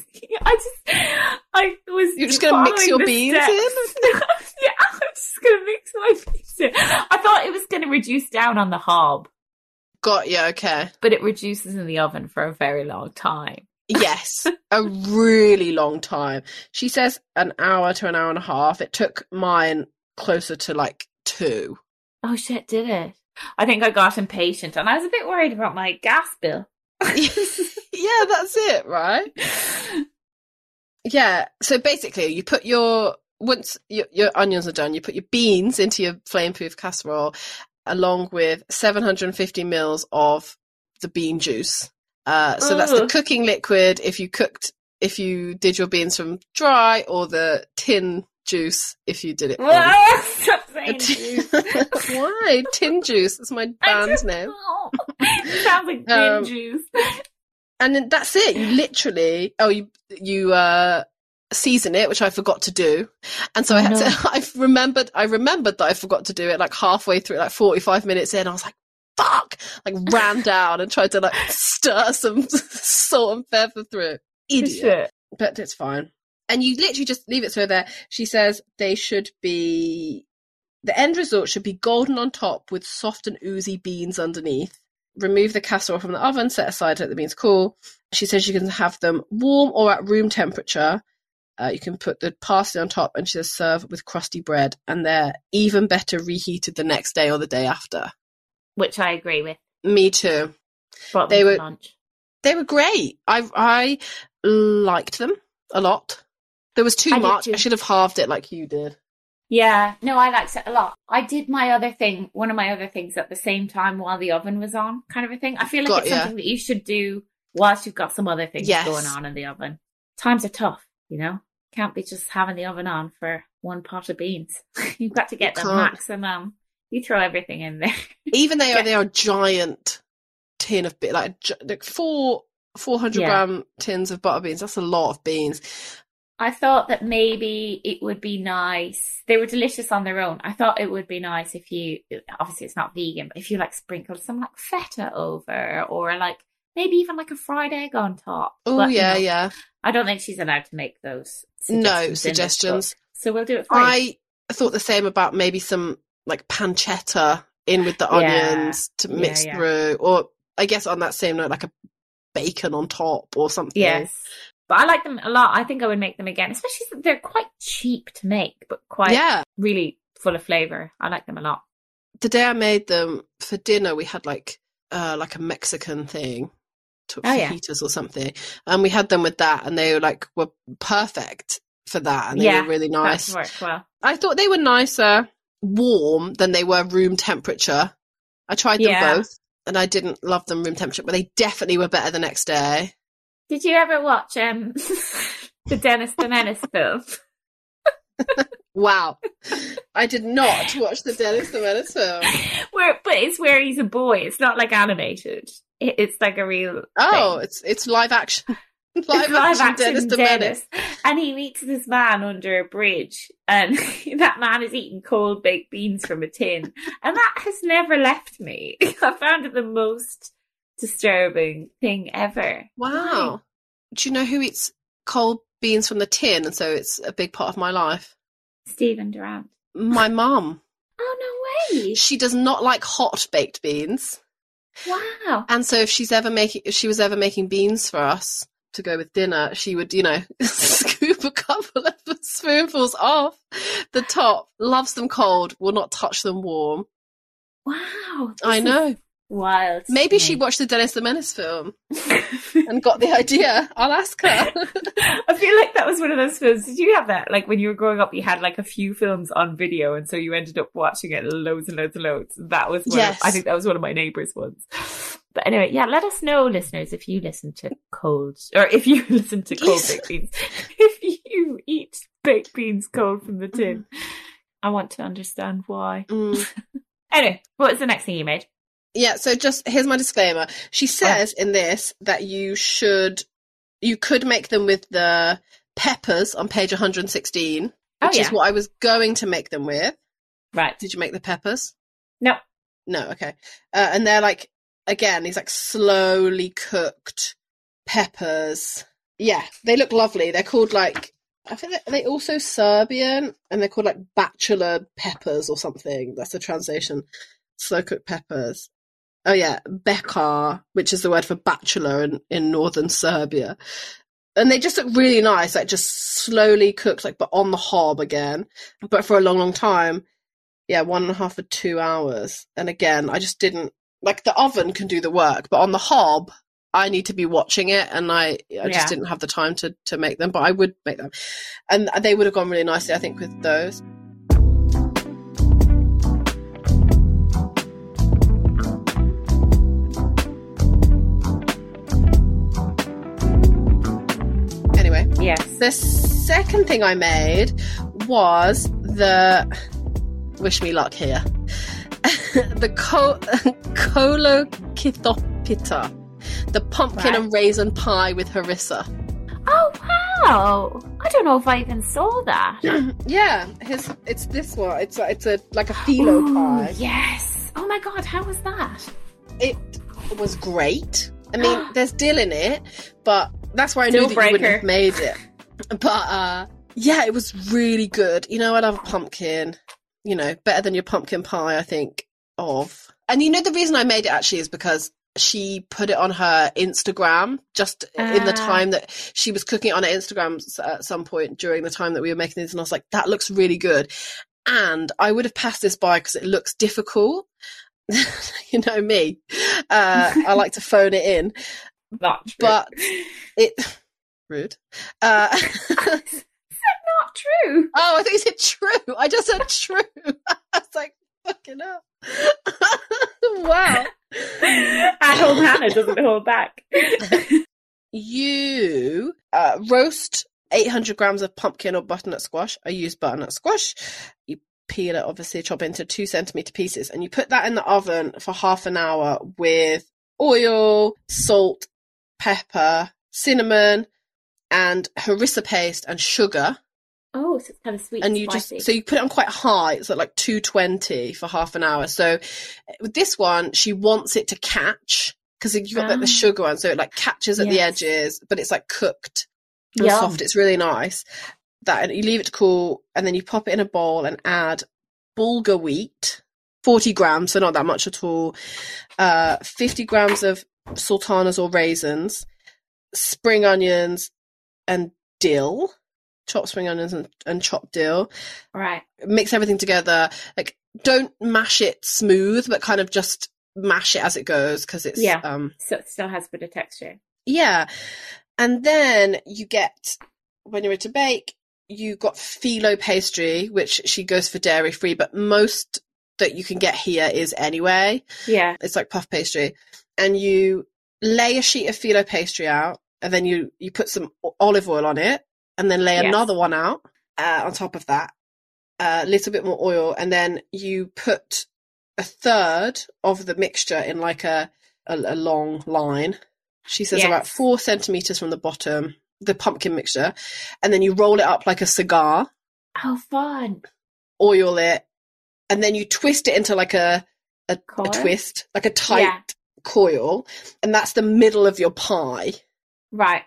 You're just going to mix your beans in? Yeah, I'm just going to mix my beans in. I thought it was going to reduce down on the hob. Got you, okay. But it reduces in the oven for a very long time. Yes, a really long time. She says an hour to an hour and a half. It took mine closer to like 2. Oh shit, did it? I think I got impatient and I was a bit worried about my gas bill. Yeah, that's it, right? Yeah, so basically you put once your onions are done, you put your beans into your flame-proof casserole along with 750 mils of the bean juice. So that's the cooking liquid if you did your beans from dry, or the tin juice if you did it from... Stop saying juice. Why? Tin juice. That's my band's name. It sounds like tin juice. And then that's it. You literally... you season it, which I forgot to do. And so I remembered that I forgot to do it like halfway through, like 45 minutes in. I was like, fuck! Like ran down and tried to like stir some salt and pepper through it. Idiot. But it's fine. And you literally just leave it so there. She says the end result should be golden on top with soft and oozy beans underneath. Remove the casserole from the oven, set aside, let the beans cool. She says you can have them warm or at room temperature. You can put the parsley on top, and she says serve with crusty bread, and they're even better reheated the next day or the day after. Which I agree with. Me too. Brought them for lunch. They were great. I liked them a lot. There was too much. I should have halved it like you did. Yeah, no, I liked it a lot. I did one of my other things at the same time while the oven was on, kind of a thing. I feel like it's something that you should do whilst you've got some other things going on in the oven. Times are tough, you know? Can't be just having the oven on for one pot of beans. You've got to get the maximum. You throw everything in there. Even they are giant tin of like 400 gram tins of butter beans. That's a lot of beans. I thought that maybe it would be nice. They were delicious on their own. I thought it would be nice if you, obviously it's not vegan, but if you like sprinkled some like feta over, or like maybe even like a fried egg on top. Oh, yeah, yeah. I don't think she's allowed to make those suggestions. So we'll do it for you. I thought the same about maybe some like pancetta in with the onions to mix through, or I guess on that same note, like a bacon on top or something. Yes. But I like them a lot. I think I would make them again, especially since they're quite cheap to make, but quite really full of flavour. I like them a lot. The day I made them for dinner, we had like a Mexican thing, fajitas or something, and we had them with that, and they were perfect for that, and they were really nice. That worked well. I thought they were nicer warm than they were room temperature. I tried them both, and I didn't love them room temperature, but they definitely were better the next day. Did you ever watch the Dennis the Menace film? Wow. I did not watch the Dennis the Menace film. But it's where he's a boy. It's not like animated. It's like a real thing. It's live action. Live action Dennis the Menace. And he meets this man under a bridge, and that man is eating cold baked beans from a tin. And that has never left me. I found it the most disturbing thing ever. Wow. Do you know who eats cold beans from the tin? And so it's a big part of my life. Stephen Durant. My mum. Oh, no way. She does not like hot baked beans. Wow. And so if she was ever making beans for us to go with dinner, she would, scoop a couple of spoonfuls off the top, loves them cold, will not touch them warm. Wow. I know. Wild. Maybe she watched the Dennis the Menace film and got the idea. I'll ask her. I feel like that was one of those films. Did you have that? Like when you were growing up, you had like a few films on video, and so you ended up watching it loads and loads and loads. That was I think that was one of my neighbours' ones. But anyway, yeah, let us know, listeners, if you listen to cold baked beans. If you eat baked beans cold from the tin. I want to understand why. Anyway, what was the next thing you made? Yeah, so just here's my disclaimer. She says in this that you could make them with the peppers on page 116, which is what I was going to make them with. Right. Did you make the peppers? No. No, okay. And they're like, again, these like slowly cooked peppers. Yeah, they look lovely. They're called like, I think they also Serbian, and they're called like bachelor peppers or something. That's the translation. Slow cooked peppers. Oh yeah, bekar, which is the word for bachelor in northern Serbia. And they just look really nice, like just slowly cooked, like, but on the hob again. But for a long, long time. Yeah, 1.5 or 2 hours. And again, I just didn't, like, the oven can do the work, but on the hob, I need to be watching it, and I just didn't have the time to make them, but I would make them. And they would have gone really nicely, I think, with those. Yes. The second thing I made was the wish me luck here. The kolokithopita, the pumpkin and raisin pie with harissa. Oh wow! I don't know if I even saw that. Yeah, it's this one. It's a like a phyllo pie. Yes. Oh my god, how was that? It was great. I mean, there's dill in it, but that's why I knew that you wouldn't have made it. But, yeah, it was really good. You know, I love a pumpkin. You know, better than your pumpkin pie, I think, of. And you know, the reason I made it actually is because she put it on her Instagram just in the time that she was cooking it on her Instagram at some point during the time that we were making this. And I was like, that looks really good. And I would have passed this by because it looks difficult. You know me. I like to phone it in. Not true. But it... Rude. Not true. Oh, I thought you said true. I just said true. I was like, fucking up. Wow. At home Hannah doesn't hold back. You roast 800 grams of pumpkin or butternut squash. I use butternut squash. You peel it, obviously, chop it into 2 centimetre pieces, and you put that in the oven for half an hour with oil, salt, pepper, cinnamon, and harissa paste and sugar. Oh, so it's kind of sweet and spicy. So you put it on quite high. It's at like 220 for half an hour. So with this one, she wants it to catch because you've got like the sugar one, so it like catches at the edges, but it's like cooked and soft. It's really nice. And you leave it to cool, and then you pop it in a bowl and add bulgur wheat, 40 grams, so not that much at all. 50 grams of sultanas or raisins, spring onions, and dill, chopped spring onions and chopped dill. Right. Mix everything together. Like, don't mash it smooth, but kind of just mash it as it goes because it's so it still has a bit of texture. Yeah, and then you get, when you're ready to bake, you got phyllo pastry, which she goes for dairy free, but most that you can get here is anyway. Yeah, it's like puff pastry, and you lay a sheet of phyllo pastry out. And then you put some olive oil on it, and then lay another one out on top of that, a little bit more oil, and then you put a third of the mixture in like a long line. She says about 4 centimetres from the bottom, the pumpkin mixture, and then you roll it up like a cigar. Oh, fun. Oil it, and then you twist it into like a twist, like a tight coil, and that's the middle of your pie. Right.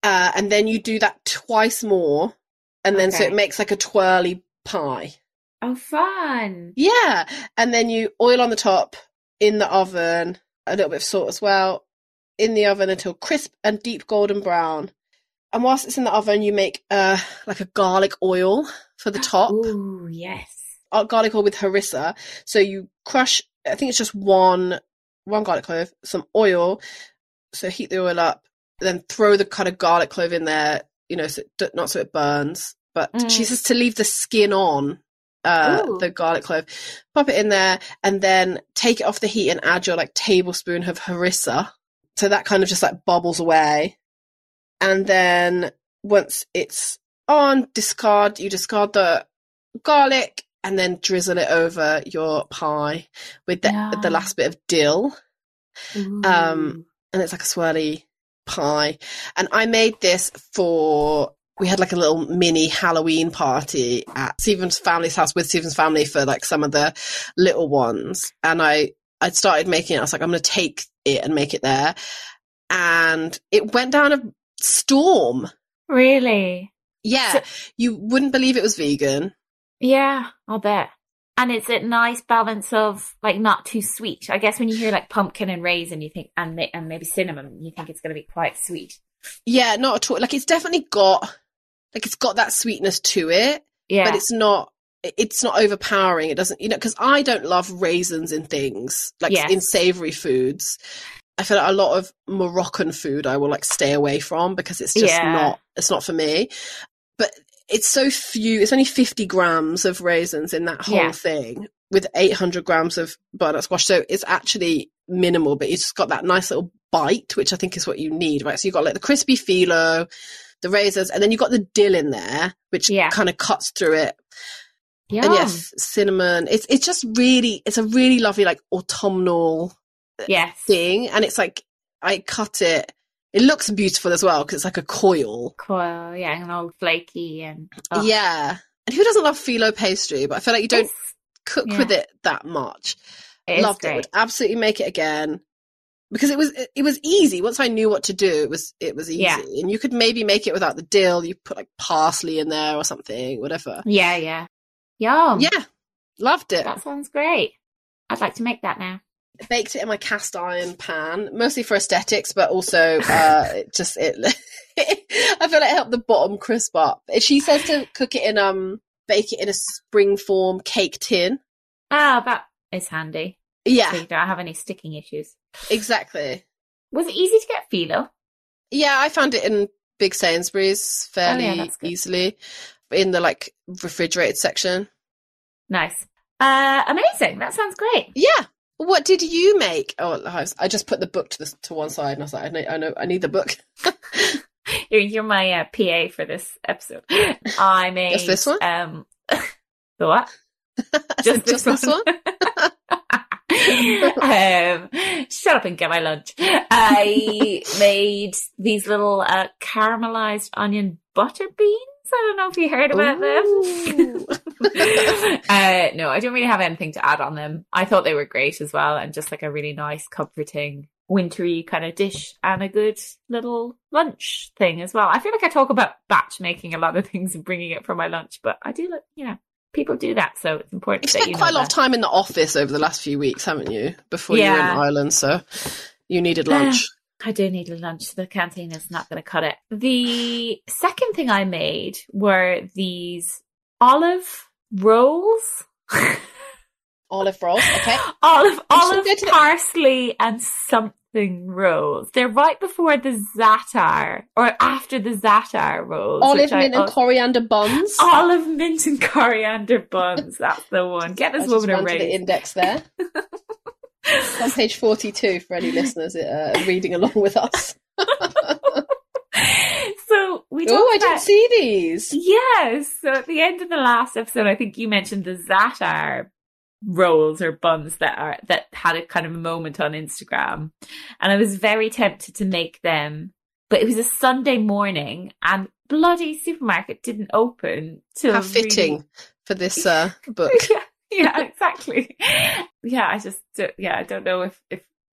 And then you do that twice more. And then so Okay. it makes like a twirly pie. Oh, fun. Yeah. And then you oil on the top in the oven, a little bit of salt as well, in the oven until crisp and deep golden brown. And whilst it's in the oven, you make like a garlic oil for the top. Ooh, yes. Garlic oil with harissa. So you crush, I think it's just one garlic clove, some oil. So heat the oil up, then throw the kind of garlic clove in there, so not so it burns. But she says to leave the skin on the garlic clove. Pop it in there and then take it off the heat and add your like tablespoon of harissa. So that kind of just like bubbles away. And then once it's on, you discard the garlic and then drizzle it over your pie with the last bit of dill. And it's like a swirly pie. And I made this we had like a little mini Halloween party at Stephen's family's house with Stephen's family for like some of the little ones. And I started making it. I was like, I'm going to take it and make it there. And it went down a storm. Really? Yeah. So, you wouldn't believe it was vegan. Yeah, I'll bet. And it's a nice balance of like not too sweet. I guess when you hear like pumpkin and raisin, you think, and maybe cinnamon, you think it's going to be quite sweet. Yeah, not at all. Like it's definitely got that sweetness to it. Yeah. But it's not overpowering. It doesn't, because I don't love raisins in things, like in savory foods. I feel like a lot of Moroccan food I will like stay away from because it's just it's not for me. But it's so few, it's only 50 grams of raisins in that whole thing with 800 grams of butternut squash. So it's actually minimal, but it's just got that nice little bite, which I think is what you need, right? So you've got like the crispy phyllo, the raisins, and then you've got the dill in there, which kind of cuts through it. Yum. And yes, cinnamon. It's just really, it's a really lovely like autumnal thing. And it's like, I cut it. It looks beautiful as well because it's like a coil. And all flaky and yeah. And who doesn't love phyllo pastry? But I feel like you don't cook with it that much. Loved it. Would absolutely make it again because it was easy. Once I knew what to do, it was easy. Yeah. And you could maybe make it without the dill. You put like parsley in there or something, whatever. Yeah, yeah. Yum. Yeah, loved it. That sounds great. I'd like to make that now. Baked it in my cast iron pan, mostly for aesthetics, but also I feel like it helped the bottom crisp up. She says to cook it in bake it in a spring form cake tin. That is handy. Yeah, so you don't have any sticking issues. Exactly. Was it easy to get phyllo? Yeah, I found it in Big Sainsbury's fairly easily in the like refrigerated section. Nice. Amazing. That sounds great. Yeah. What did you make? Oh, I just put the book to one side and I was like, I need the book. You're my PA for this episode. I made just this one. The what? Just this one. Shut up and get my lunch. I made these little caramelized onion butter beans. I don't know if you heard about them. No, I don't really have anything to add on them. I thought they were great as well, and just like a really nice, comforting, wintry kind of dish, and a good little lunch thing as well. I feel like I talk about batch making a lot of things and bringing it for my lunch, but I do people do that, so it's important. You've spent quite a lot of time in the office over the last few weeks, haven't you? Before you were in Ireland, so you needed lunch. I do need a lunch. The canteen is not going to cut it. The second thing I made were these olive rolls. Olive rolls, okay. Olive parsley and something rolls. They're right before the za'atar or after the za'atar rolls. Olive mint and coriander buns. Olive mint and coriander buns. That's the one. Get this woman a raise. The index there. On page 42 for any listeners reading along with us. So we I didn't see these. Yes. So at the end of the last episode, I think you mentioned the za'atar rolls or buns that had a kind of a moment on Instagram, and I was very tempted to make them, but it was a Sunday morning and bloody supermarket didn't open till how fitting for this book. Yeah, exactly. Yeah, I don't know if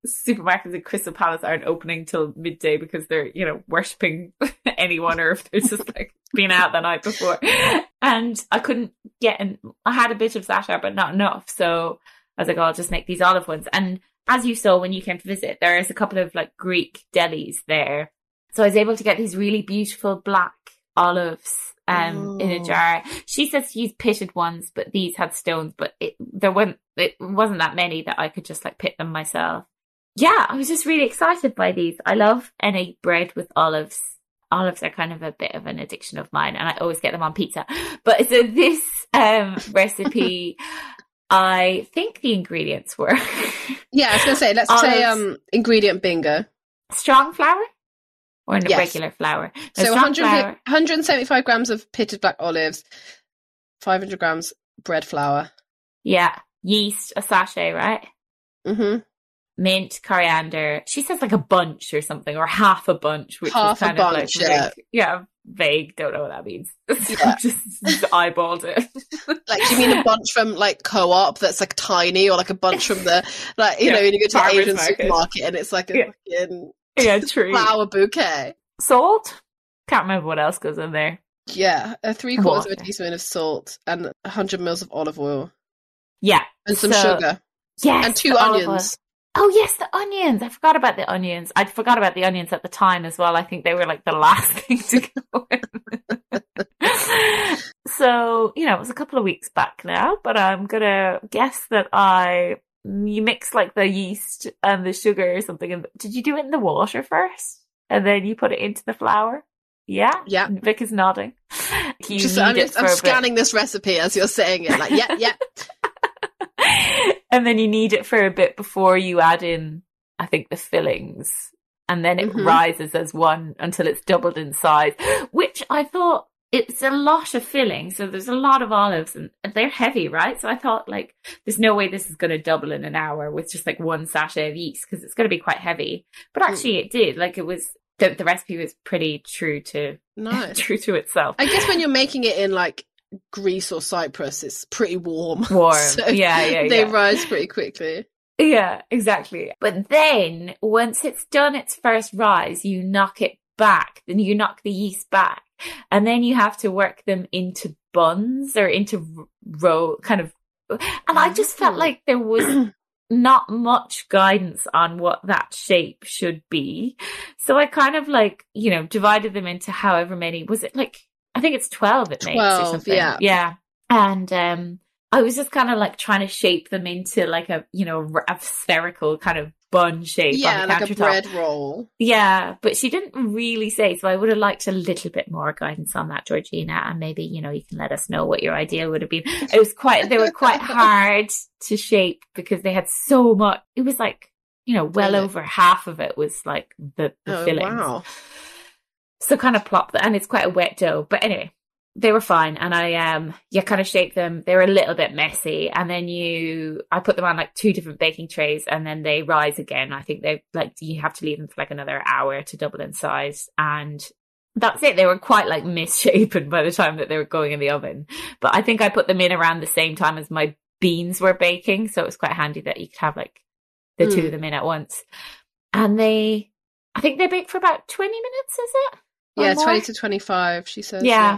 supermarkets in Crystal Palace aren't opening till midday because they're, you know, worshipping anyone, or if they're just like been out the night before. And I couldn't I had a bit of za'atar, but not enough. So I was like, oh, I'll just make these olive ones. And as you saw when you came to visit, there's a couple of like Greek delis there. So I was able to get these really beautiful black olives in a jar. She says to use pitted ones, but these had stones, but it wasn't that many that I could just like pit them myself. Yeah, I was just really excited by these. I love any bread with olives. Olives are kind of a bit of an addiction of mine, and I always get them on pizza. But so this recipe, I think the ingredients were... Yeah, I was going to say, let's say ingredient bingo. Strong flour? Or regular flour? No, so 175 grams of pitted black olives, 500 grams bread flour. Yeah. Yeast, a sachet, right? Mm-hmm. Mint, coriander. She says like a bunch or something, or half a bunch, which is kind of like vague. Don't know what that means. Yeah. just eyeballed it. Like, do you mean a bunch from like Co-op that's like tiny, or like a bunch from the like you know when you go to the Asian supermarket and it's like a fucking true flower bouquet. Salt. Can't remember what else goes in there. Yeah, 3/4 of a teaspoon of salt and 100 mils of olive oil. Yeah, and some sugar. Yes, and 2 onions. Oh, yes, the onions. I forgot about the onions. I forgot about the onions at the time as well. I think they were like the last thing to go in. So, you know, it was a couple of weeks back now, but I'm going to guess that you mix like the yeast and the sugar or something. Did you do it in the water first? And then you put it into the flour? Yeah? Yeah. Vic is nodding. I'm scanning this recipe as you're saying it. Like, yeah. And then you knead it for a bit before you add in, I think, the fillings. And then it rises as one until it's doubled in size, which I thought it's a lot of filling. So there's a lot of olives and they're heavy, right? So I thought like, there's no way this is going to double in an hour with just like one sachet of yeast because it's going to be quite heavy. But actually it did. Like it was, the recipe was pretty true to itself. I guess when you're making it in like Greece or Cyprus, it's pretty warm. So they rise pretty quickly. Yeah, exactly. But then once it's done its first rise, you knock it back, then you knock the yeast back, and then you have to work them into buns or into roll kind of. And I just felt like there was not much guidance on what that shape should be. So I kind of like, you know, divided them into however many, was it like, I think it's 12 it makes or something. Yeah. And I was just kind of like trying to shape them into like a, you know, a spherical kind of bun shape. Yeah, on the like countertop. A bread roll. Yeah, but she didn't really say. So I would have liked a little bit more guidance on that, Georgina. And maybe, you know, you can let us know what your idea would have been. They were quite hard to shape because they had so much. It was like, you know, well over half of it was like the fillings. Wow. So kind of plop that, and it's quite a wet dough. But anyway, they were fine, and I kind of shaped them. They were a little bit messy, and then I put them on like 2 different baking trays, and then they rise again. I think they like you have to leave them for like another hour to double in size, and that's it. They were quite like misshapen by the time that they were going in the oven. But I think I put them in around the same time as my beans were baking, so it was quite handy that you could have like the 2 of them in at once. And I think they baked for about 20 minutes, is it? Yeah, 20 to 25, she says. Yeah.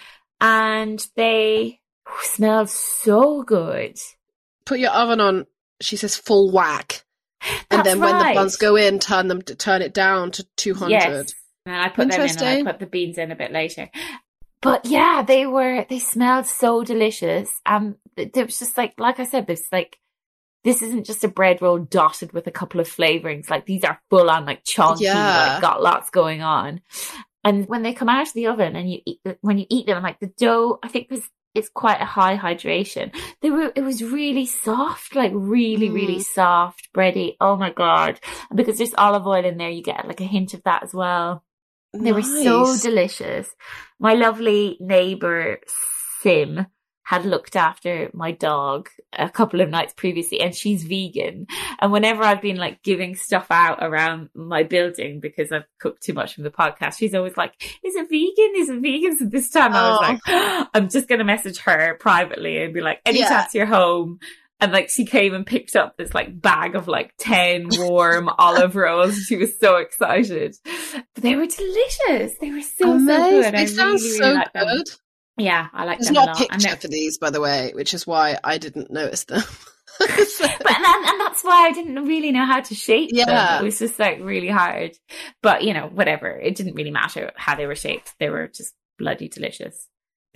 And they smelled so good. Put your oven on, she says, full whack. And then when the buns go in, turn it down to 200. Yes. And I put them in and I put the beans in a bit later. But yeah, they smelled so delicious. There was just like I said, there's like, this isn't just a bread roll dotted with a couple of flavorings. Like these are full on like chunky, like got lots going on. And when they come out of the oven and when you eat them, like the dough, I think it's quite a high hydration. It was really soft, like really, really soft, bready. Oh my God. And because there's olive oil in there, you get like a hint of that as well. They were so delicious. My lovely neighbour, Sim, had looked after my dog a couple of nights previously, and she's vegan. And whenever I've been like giving stuff out around my building because I've cooked too much from the podcast, she's always like, is it vegan? Is it vegan? So this time I was like, I'm just going to message her privately and be like, any chance you're home, And like she came and picked up this like bag of like 10 warm olive rolls. She was so excited. But they were delicious. They were so good. It sounds really, so like good. Them. Yeah, I like There's them not a lot. a picture for these, by the way, which is why I didn't notice them. But and that's why I didn't really know how to shape them. It was just like really hard. But you know, whatever. It didn't really matter how they were shaped. They were just bloody delicious.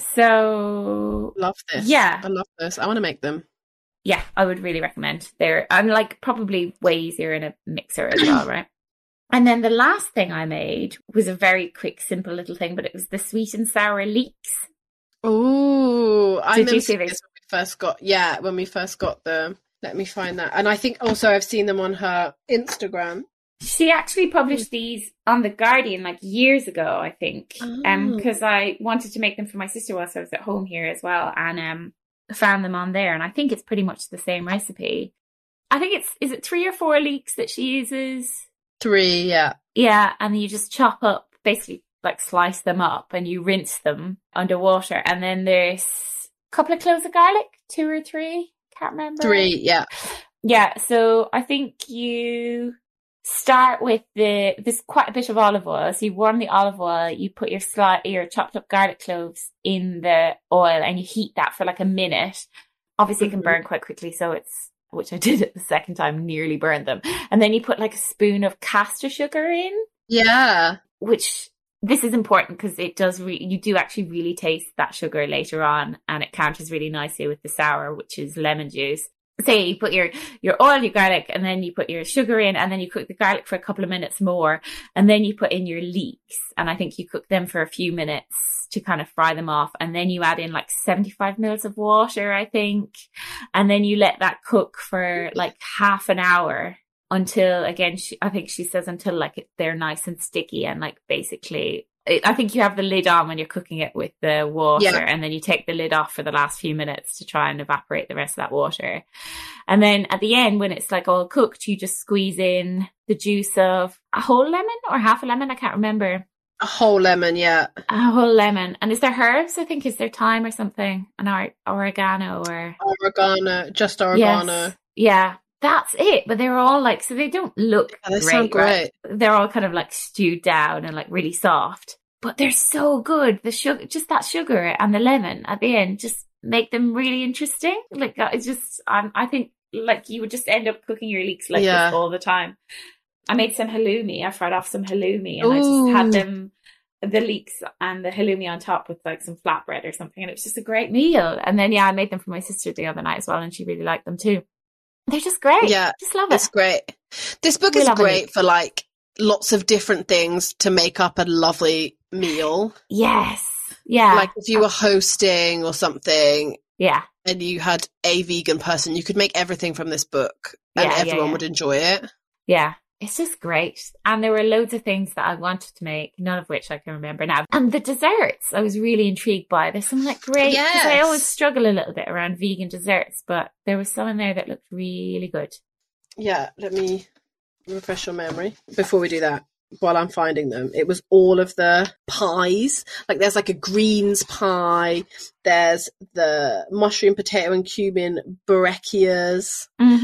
So love this. Yeah, I love this. I want to make them. Yeah, I would really recommend. They're like probably way easier in a mixer as well, right? And then the last thing I made was a very quick, simple little thing, but it was the sweet and sour leeks. Oh, I did you see this when we first got them. Let me find that. And I think also I've seen them on her Instagram. She actually published these on The Guardian like years ago, I think, because I wanted to make them for my sister whilst I was at home here as well, and found them on there. And I think it's pretty much the same recipe. I think is it 3 or 4 leeks that she uses? 3, yeah. Yeah, and you just chop up, basically like slice them up, and you rinse them under water. And then there's a couple of cloves of garlic, 2 or 3, can't remember. 3, yeah. Yeah, so I think you start with there's quite a bit of olive oil. So you warm the olive oil, you put your chopped up garlic cloves in the oil, and you heat that for like a minute. Obviously it can burn quite quickly, so which I did it the second time, nearly burned them. And then you put like a spoon of caster sugar in. Yeah. Which, this is important because it does you do actually really taste that sugar later on, and it counters really nicely with the sour, which is lemon juice. So you put your oil, your garlic, and then you put your sugar in, and then you cook the garlic for a couple of minutes more, and then you put in your leeks, and I think you cook them for a few minutes to kind of fry them off, and then you add in like 75 mils of water, I think, and then you let that cook for like half an hour until, again, I think she says until like they're nice and sticky, and like basically I think you have the lid on when you're cooking it with the water, and then you take the lid off for the last few minutes to try and evaporate the rest of that water. And then at the end, when it's like all cooked, you just squeeze in the juice of a whole lemon or half a lemon. I can't remember. A whole lemon, yeah. A whole lemon. And is there herbs? I think, is there thyme or something? An oregano or... Oregano, just oregano. Yes. Yeah. That's it. But they're all like, so they don't look they sound great. Right? They're all kind of like stewed down and like really soft. But they're so good. The sugar, just that sugar and the lemon at the end, just make them really interesting. Like, it's just, I think like you would just end up cooking your leeks like this all the time. I made some halloumi. I fried off some halloumi, and I just had them, the leeks and the halloumi on top with like some flatbread or something. And it was just a great meal. And then, I made them for my sister the other night as well, and she really liked them too. They're just great. Yeah. Just love it. It's great. This book is great for like lots of different things to make up a lovely meal. Yes. Yeah. Like if you were hosting or something. Yeah. And you had a vegan person, you could make everything from this book and everyone would enjoy it. Yeah. It's just great. And there were loads of things that I wanted to make, none of which I can remember now. And the desserts, I was really intrigued by. There's some like great, because I always struggle a little bit around vegan desserts, but there was some in there that looked really good. Yeah, let me refresh your memory before we do that. While I'm finding them, it was all of the pies. Like there's like a greens pie, there's the mushroom, potato and cumin breccias,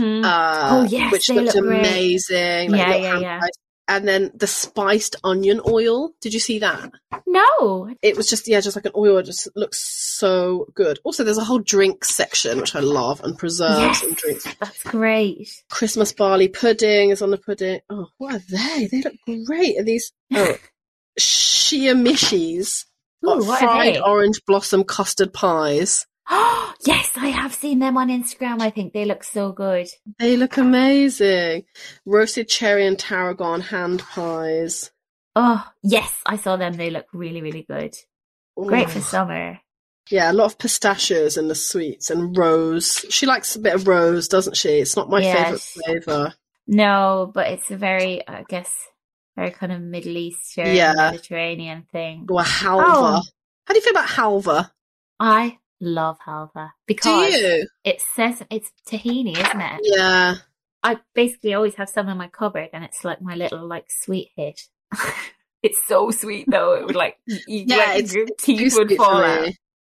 which looked amazing. Like and then the spiced onion oil. Did you see that? No. It was just like an oil. It just looks so good. Also, there's a whole drinks section, which I love, and preserves and drinks. That's great. Christmas barley pudding is on the pudding. Oh, what are they? They look great. Are these shiamishis? Fried orange blossom custard pies. Oh, yes, I have seen them on Instagram. I think they look so good. They look amazing. Roasted cherry and tarragon hand pies. Oh, yes, I saw them. They look really, really good. Ooh. Great for summer. Yeah, a lot of pistachios in the sweets and rose. She likes a bit of rose, doesn't she? It's not my favourite flavour. No, but it's a very, I guess, very kind of Middle Eastern, Mediterranean thing. Or halva. Oh. How do you feel about halva? I love halva because it says it's tahini, isn't it? Yeah. I basically always have some in my cupboard, and it's like my little like sweet hit. It's so sweet though. It would like your teeth would fall out.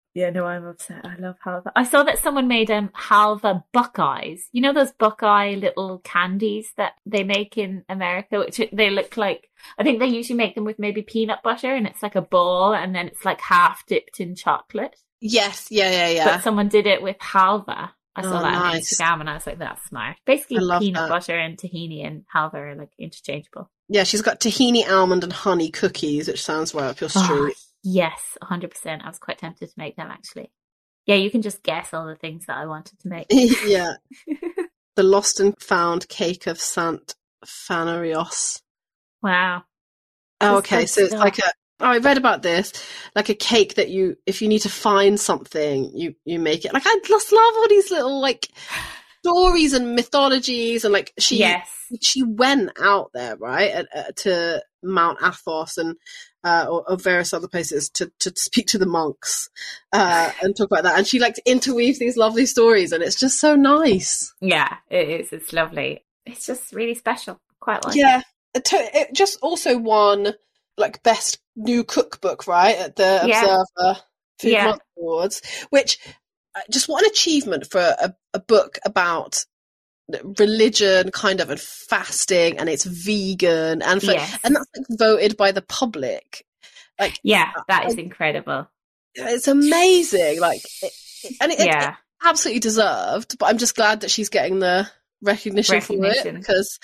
Yeah, no, I'm upset. I love halva. I saw that someone made halva Buckeyes. You know those Buckeye little candies that they make in America, which they look like, I think they usually make them with maybe peanut butter, and it's like a ball, and then it's like half dipped in chocolate. Yes, yeah. But someone did it with halva. I saw that on nice. Instagram, and I was like, that's smart. Basically, peanut butter and tahini and halva are like interchangeable. Yeah, she's got tahini, almond, and honey cookies, which sounds right up your street. Yes, 100%. I was quite tempted to make them, actually. Yeah, you can just guess all the things that I wanted to make. Yeah. The lost and found cake of Sant Phanarios. Wow. Oh, okay, so it's like I read about this, like a cake that if you need to find something, you make it. Like, I just love all these little, like, stories and mythologies, and like she went out there, right, to Mount Athos and or various other places to speak to the monks and talk about that, and she like interweaves these lovely stories, and it's just so nice. Yeah, it is. It's lovely. It's just really special. Quite like it. It just also won like best new cookbook, right, at the Observer Food Month Awards, which just what an achievement for a book about religion kind of and fasting, and it's vegan, and and that's like voted by the public. Like, that is incredible. It's amazing. Like, it absolutely deserved, but I'm just glad that she's getting the recognition for it, because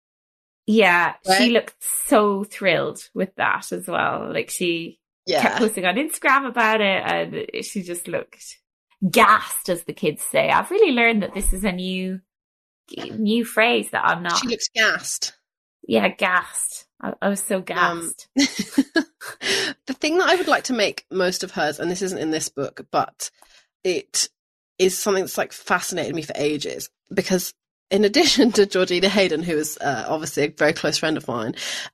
she looked so thrilled with that as well. Like, she kept posting on Instagram about it, and she just looked gassed, as the kids say. I've really learned that this is a new phrase that I'm not. She looks gassed. Yeah, gassed. I was so gassed. The thing that I would like to make most of hers, and this isn't in this book, but it is something that's like fascinated me for ages, because in addition to Georgina Hayden, who is obviously a very close friend of mine,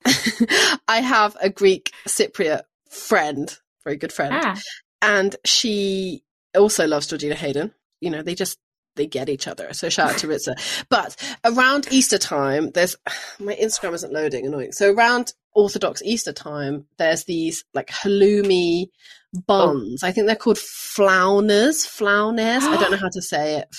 I have a Greek Cypriot friend, very good friend, and she also loves Georgina Hayden. You know, they get each other. So shout out to Ritza. But around Easter time, my Instagram isn't loading, annoying. So around Orthodox Easter time, there's these like halloumi buns. I think they're called flouners. I don't know how to say it.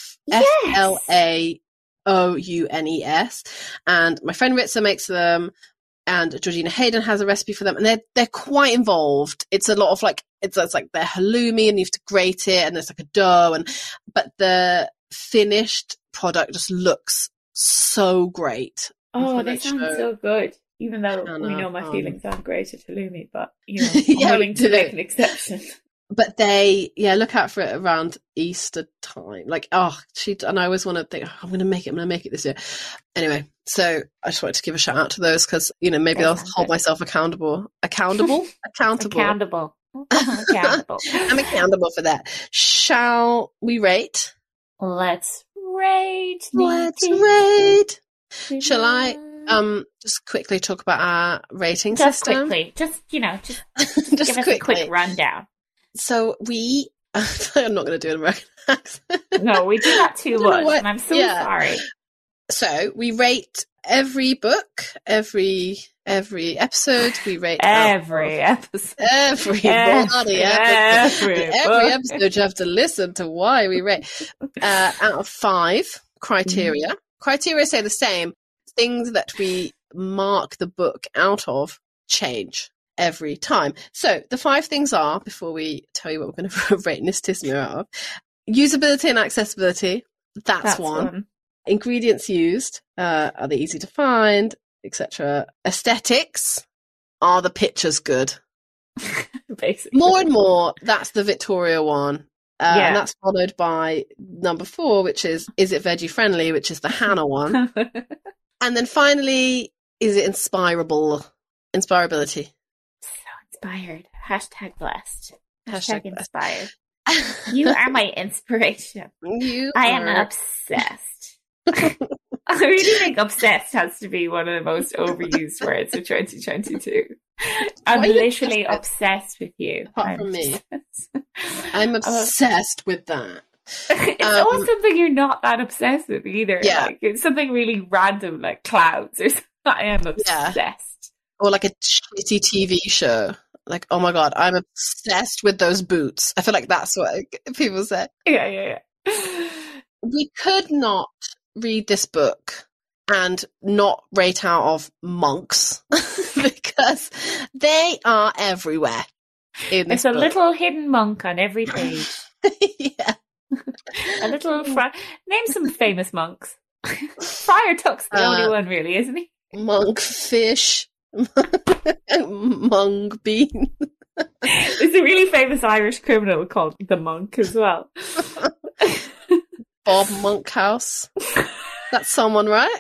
Flaounes. And my friend Ritza makes them, and Georgina Hayden has a recipe for them, and they're quite involved. It's a lot of like, it's like they're halloumi, and you have to grate it, and there's like a dough, but the finished product just looks so great. Oh, they sound so good. Even though we know my feelings aren't great at halloumi, but you know, I'm willing to make an exception. But look out for it around Easter time. Like, and I always want to think, I'm going to make it this year. Anyway, so I just wanted to give a shout out to those, because, you know, maybe I'll hold myself accountable. Accountable. I'm accountable for that. Shall we rate? Let's rate. Shall I just quickly talk about our rating system? Quickly. Just give us a quick rundown. So I'm not going to do an American accent. No, we do that too much, and I'm so sorry. So we rate every book, every episode. We rate every episode. Every episode you have to listen to why we rate out of 5 criteria. Criteria say the same. Things that we mark the book out of change every time. So the 5 things are, before we tell you what we're going to rate Nystismia out of: usability and accessibility. That's one. Ingredients used, are they easy to find, etc. Aesthetics, are the pictures good? Basically. More and more, that's the Victoria one. And that's followed by number 4, which is it veggie friendly, which is the Hannah one. And then finally, is it inspirability? So inspired. #blessed. Hashtag inspired. You are my inspiration. I am obsessed. I really think obsessed has to be one of the most overused words of 2022. I'm literally obsessed with you. Apart from me. I'm obsessed with that. It's always something you're not that obsessed with either. Yeah. Like, it's something really random, like clouds or something. I am obsessed. Or like a shitty TV show. Like, oh my God, I'm obsessed with those boots. I feel like that's what people say. Yeah. We could not read this book and not rate out of monks because they are everywhere in this There's a book. little hidden monk on every page. Yeah. A little name some famous monks. Friar Tuck's the only one, really, isn't he? Monkfish. Mung bean. There's a really famous Irish criminal called the Monk as well. Bob Monkhouse. That's someone, right?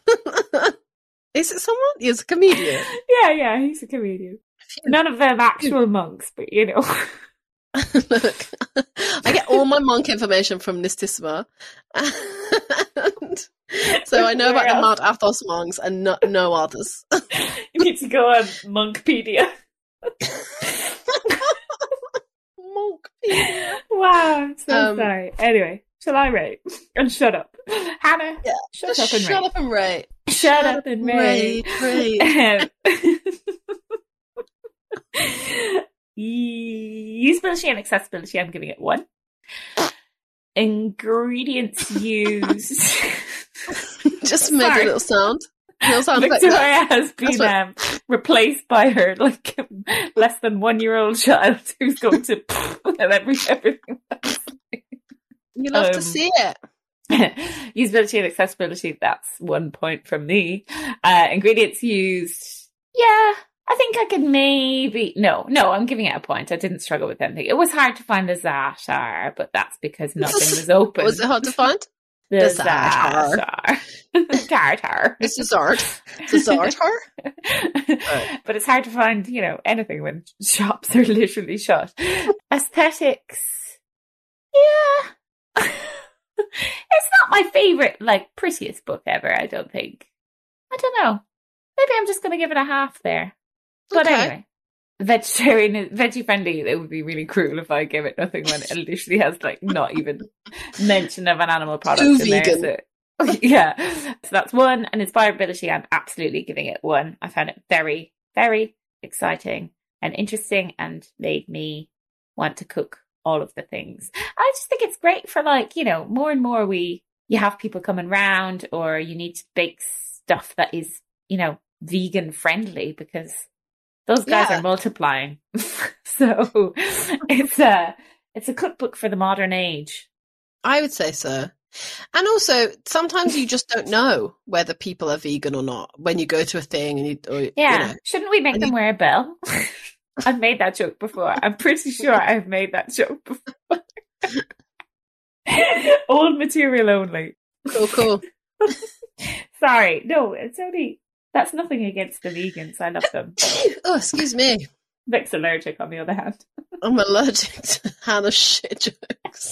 Is it someone? He's a comedian. Yeah, he's a comedian. None of them actual monks, but you know. Look, I get all my monk information from Nistisma. And so I know about the Mount Athos monks and no others. You need to go on Monkpedia. Monkpedia. Wow, I'm so sorry. Anyway, shall I rate? And shut up. Hannah, yeah, shut up and rate. Shut up and rate. Shut up and rate. Usability and accessibility, I'm giving it 1. Ingredients used. Just made a little sound. Victoria has been replaced by her like less than 1-year-old child who's going to and everything. You love to see it. Usability and accessibility, that's 1 point from me. Ingredients used, yeah, I think I could maybe... No, I'm giving it a point. I didn't struggle with anything. It was hard to find the za'atar, but that's because nothing was open. Was it hard to find? The za'atar. Tartar. This is art. The za'atar? But it's hard to find, anything when shops are literally shut. Aesthetics. Yeah. It's not my favourite, prettiest book ever, I don't think. I don't know. Maybe I'm just going to give it a half there. But anyway, veggie friendly, it would be really cruel if I gave it nothing when it literally has not even mention of an animal product in vegan. there. So, yeah. So that's 1. And inspirability, I'm absolutely giving it 1. I found it very, very exciting and interesting and made me want to cook all of the things. I just think it's great for more and more you have people coming round, or you need to bake stuff that is, vegan friendly, because those guys are multiplying. So it's a cookbook for the modern age. I would say so. And also, sometimes you just don't know whether people are vegan or not when you go to a thing and Shouldn't we make them wear a bell? I've made that joke before. I'm pretty sure I've made that joke before. Old material only. Cool. Sorry. No, it's only... That's nothing against the vegans. I love them. Oh, excuse me. Vic's allergic, on the other hand. I'm allergic to Hannah's shit jokes.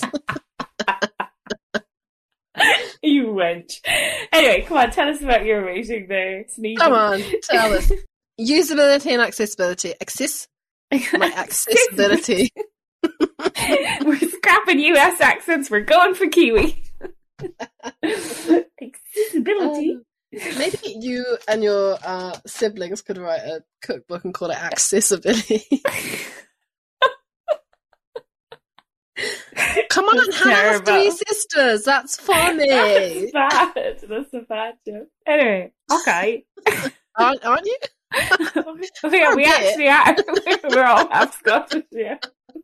You wench. Anyway, come on, tell us about your rating there. Sneezing. Come on, tell us. Usability and accessibility. Accessibility. We're scrapping US accents. We're going for Kiwi. Accessibility. Maybe you and your siblings could write a cookbook and call it Accessibility. Come on, Hannah has 3 sisters. That's funny. That's bad. That's a bad joke. Anyway, okay. Aren't you? Yeah, we actually are. We're all half Scottish, yeah.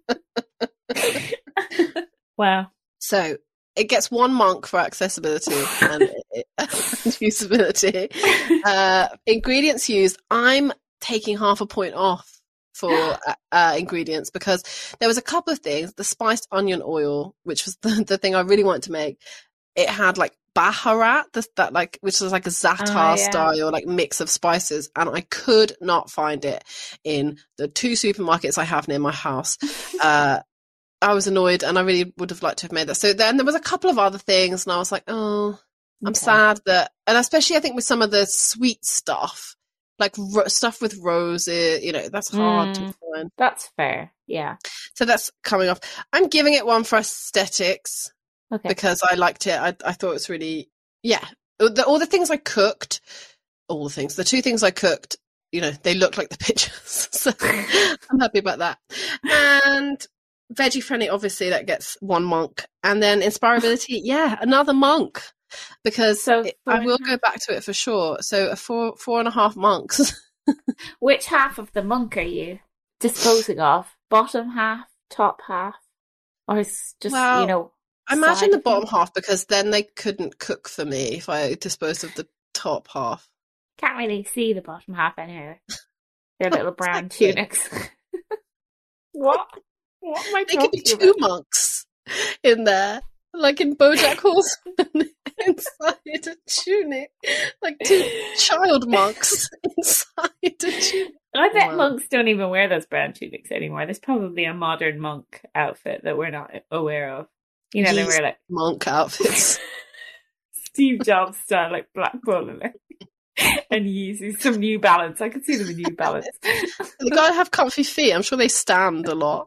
Wow. So it gets 1 monk for accessibility and usability. Ingredients used. I'm taking half a point off for ingredients because there was a couple of things. The spiced onion oil, which was the thing I really wanted to make. It had baharat, which was a za'atar style mix of spices, and I could not find it in the 2 supermarkets I have near my house. I was annoyed, and I really would have liked to have made that. So then there was a couple of other things, and I was like, oh, I'm sad that, and especially I think with some of the sweet stuff, stuff with roses, that's hard to find. That's fair, yeah. So that's coming off. I'm giving it 1 for aesthetics. Okay. Because I liked it. I thought it was really, all the things I cooked, the 2 things I cooked, they look like the pictures. So I'm happy about that. And veggie friendly, obviously, that gets 1 monk. And then inspirability, another monk. Because I will go back to it for sure. So 4.5 monks. Which half of the monk are you disposing of? Bottom half, top half? Or is just, I imagine the bottom half, because then they couldn't cook for me if I disposed of the top half. Can't really see the bottom half anyway. They're little brown tunics. What? What am I talking about? They could be 2 monks in there, like in BoJack Horseman, inside a tunic, like 2 child monks inside a tunic. I bet monks don't even wear those brown tunics anymore. There's probably a modern monk outfit that we're not aware of. They wear like monk outfits, Steve Jobs style, like black bowler, and Yeezy, some New Balance. I could see them in New Balance. They gotta have comfy feet. I'm sure they stand a lot.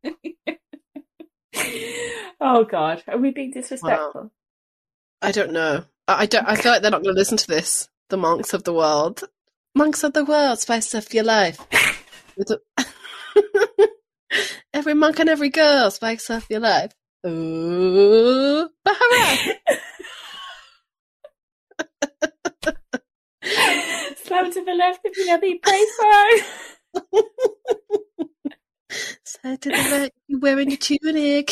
Oh God, are we being disrespectful? Wow. I don't know. I feel like they're not going to listen to this. The monks of the world. Monks of the world, spice up your life. Every monk and every girl, spice up your life. Ooh, Bahara. Slow to the left if you know the praise for. Slide to the right, you're wearing your tunic.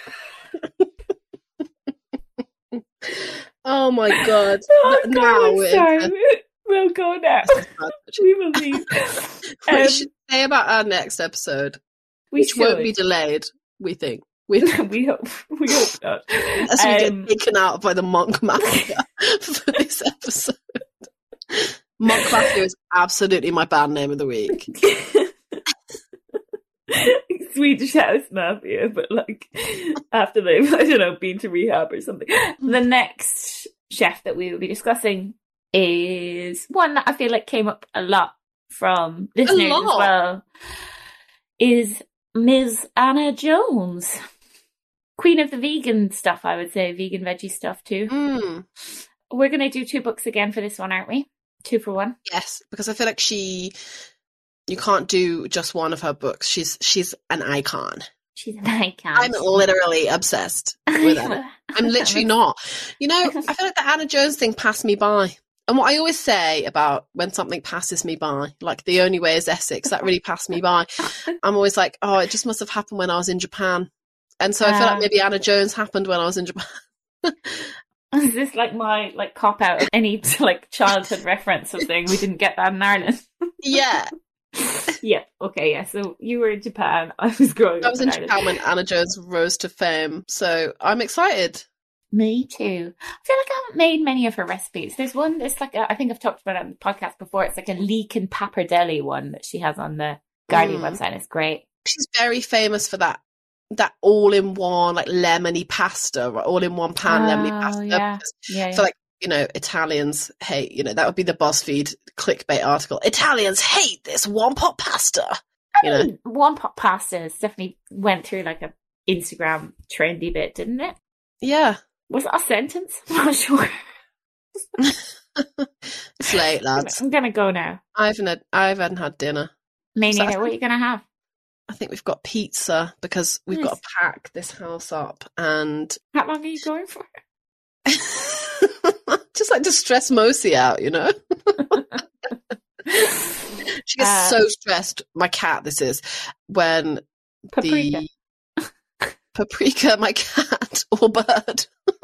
Oh my God. Oh, now we'll go now. We will leave. We should say about our next episode, which won't be delayed, we think. We hope not. As we get taken out by the Monk Mafia for this episode. Monk Mafia is absolutely my band name of the week. Swedish House Mafia, but like after they've, been to rehab or something. The next chef that we will be discussing is one that I feel like came up a lot from listeners as well. Is Ms. Anna Jones. Queen of the vegan stuff, I would say. Vegan veggie stuff too. We're going to do 2 books again for this one, aren't we? 2 for 1. Yes, because I feel like you can't do just one of her books. She's an icon. She's an icon. I'm literally obsessed with her. I'm literally not. I feel like the Anna Jones thing passed me by. And what I always say about when something passes me by, like The Only Way is Essex, that really passed me by. I'm always like, oh, it just must have happened when I was in Japan. And so I feel like maybe Anna Jones happened when I was in Japan. Is this like my cop out of any childhood reference of saying we didn't get that in Ireland? Yeah. Yeah. Okay. Yeah. So you were in Japan. I was growing up. I was in Japan when Anna Jones rose to fame. So I'm excited. Me too. I feel like I haven't made many of her recipes. There's one. It's like I think I've talked about it on the podcast before. It's like a leek and pappardelle one that she has on the Guardian website. It's great. She's very famous for that all-in-one lemony pasta, right? All-in-one pan lemony pasta. Yeah. So Italians hate, that would be the BuzzFeed clickbait article. Italians hate this one-pot pasta. One-pot pasta has definitely went through like a Instagram trendy bit, didn't it? Yeah. Was it a sentence? I'm not sure. It's late, lads. I'm gonna go now. I haven't had dinner. Me neither. What are you gonna have? I think we've got pizza because we've got to pack this house up. And how long are you going for? Just like to stress Mosi out, She gets so stressed. My cat, this is when Paprika, my cat or bird.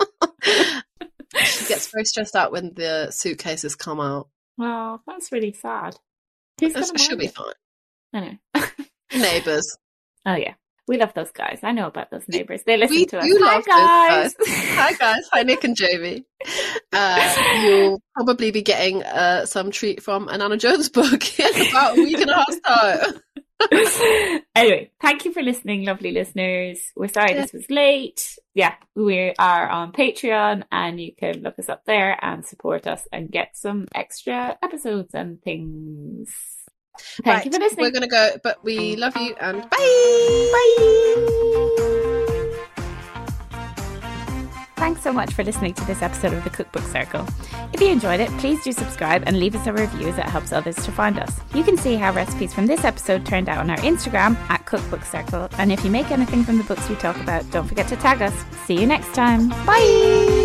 She gets very stressed out when the suitcases come out. Well, that's really sad. She'll be fine. I know. Neighbours. Oh yeah, we love those guys. I know about those neighbours. They listen to us. Hi guys. Hi guys. Hi Nick and Jamie. You'll probably be getting some treat from an Anna Jones book in about a week and a half's time. Anyway, thank you for listening, lovely listeners. We're sorry this was late. Yeah, we are on Patreon and you can look us up there and support us and get some extra episodes and things. Thank you for listening. We're going to go, but we love you and bye. Bye. thanks so much for listening to this episode of the Cookbook Circle. If you enjoyed it, please do subscribe and leave us a review as it helps others to find us. You can see how recipes from this episode turned out on our Instagram at Cookbook Circle, and if you make anything from the books we talk about, don't forget to tag us. See you next time. Bye!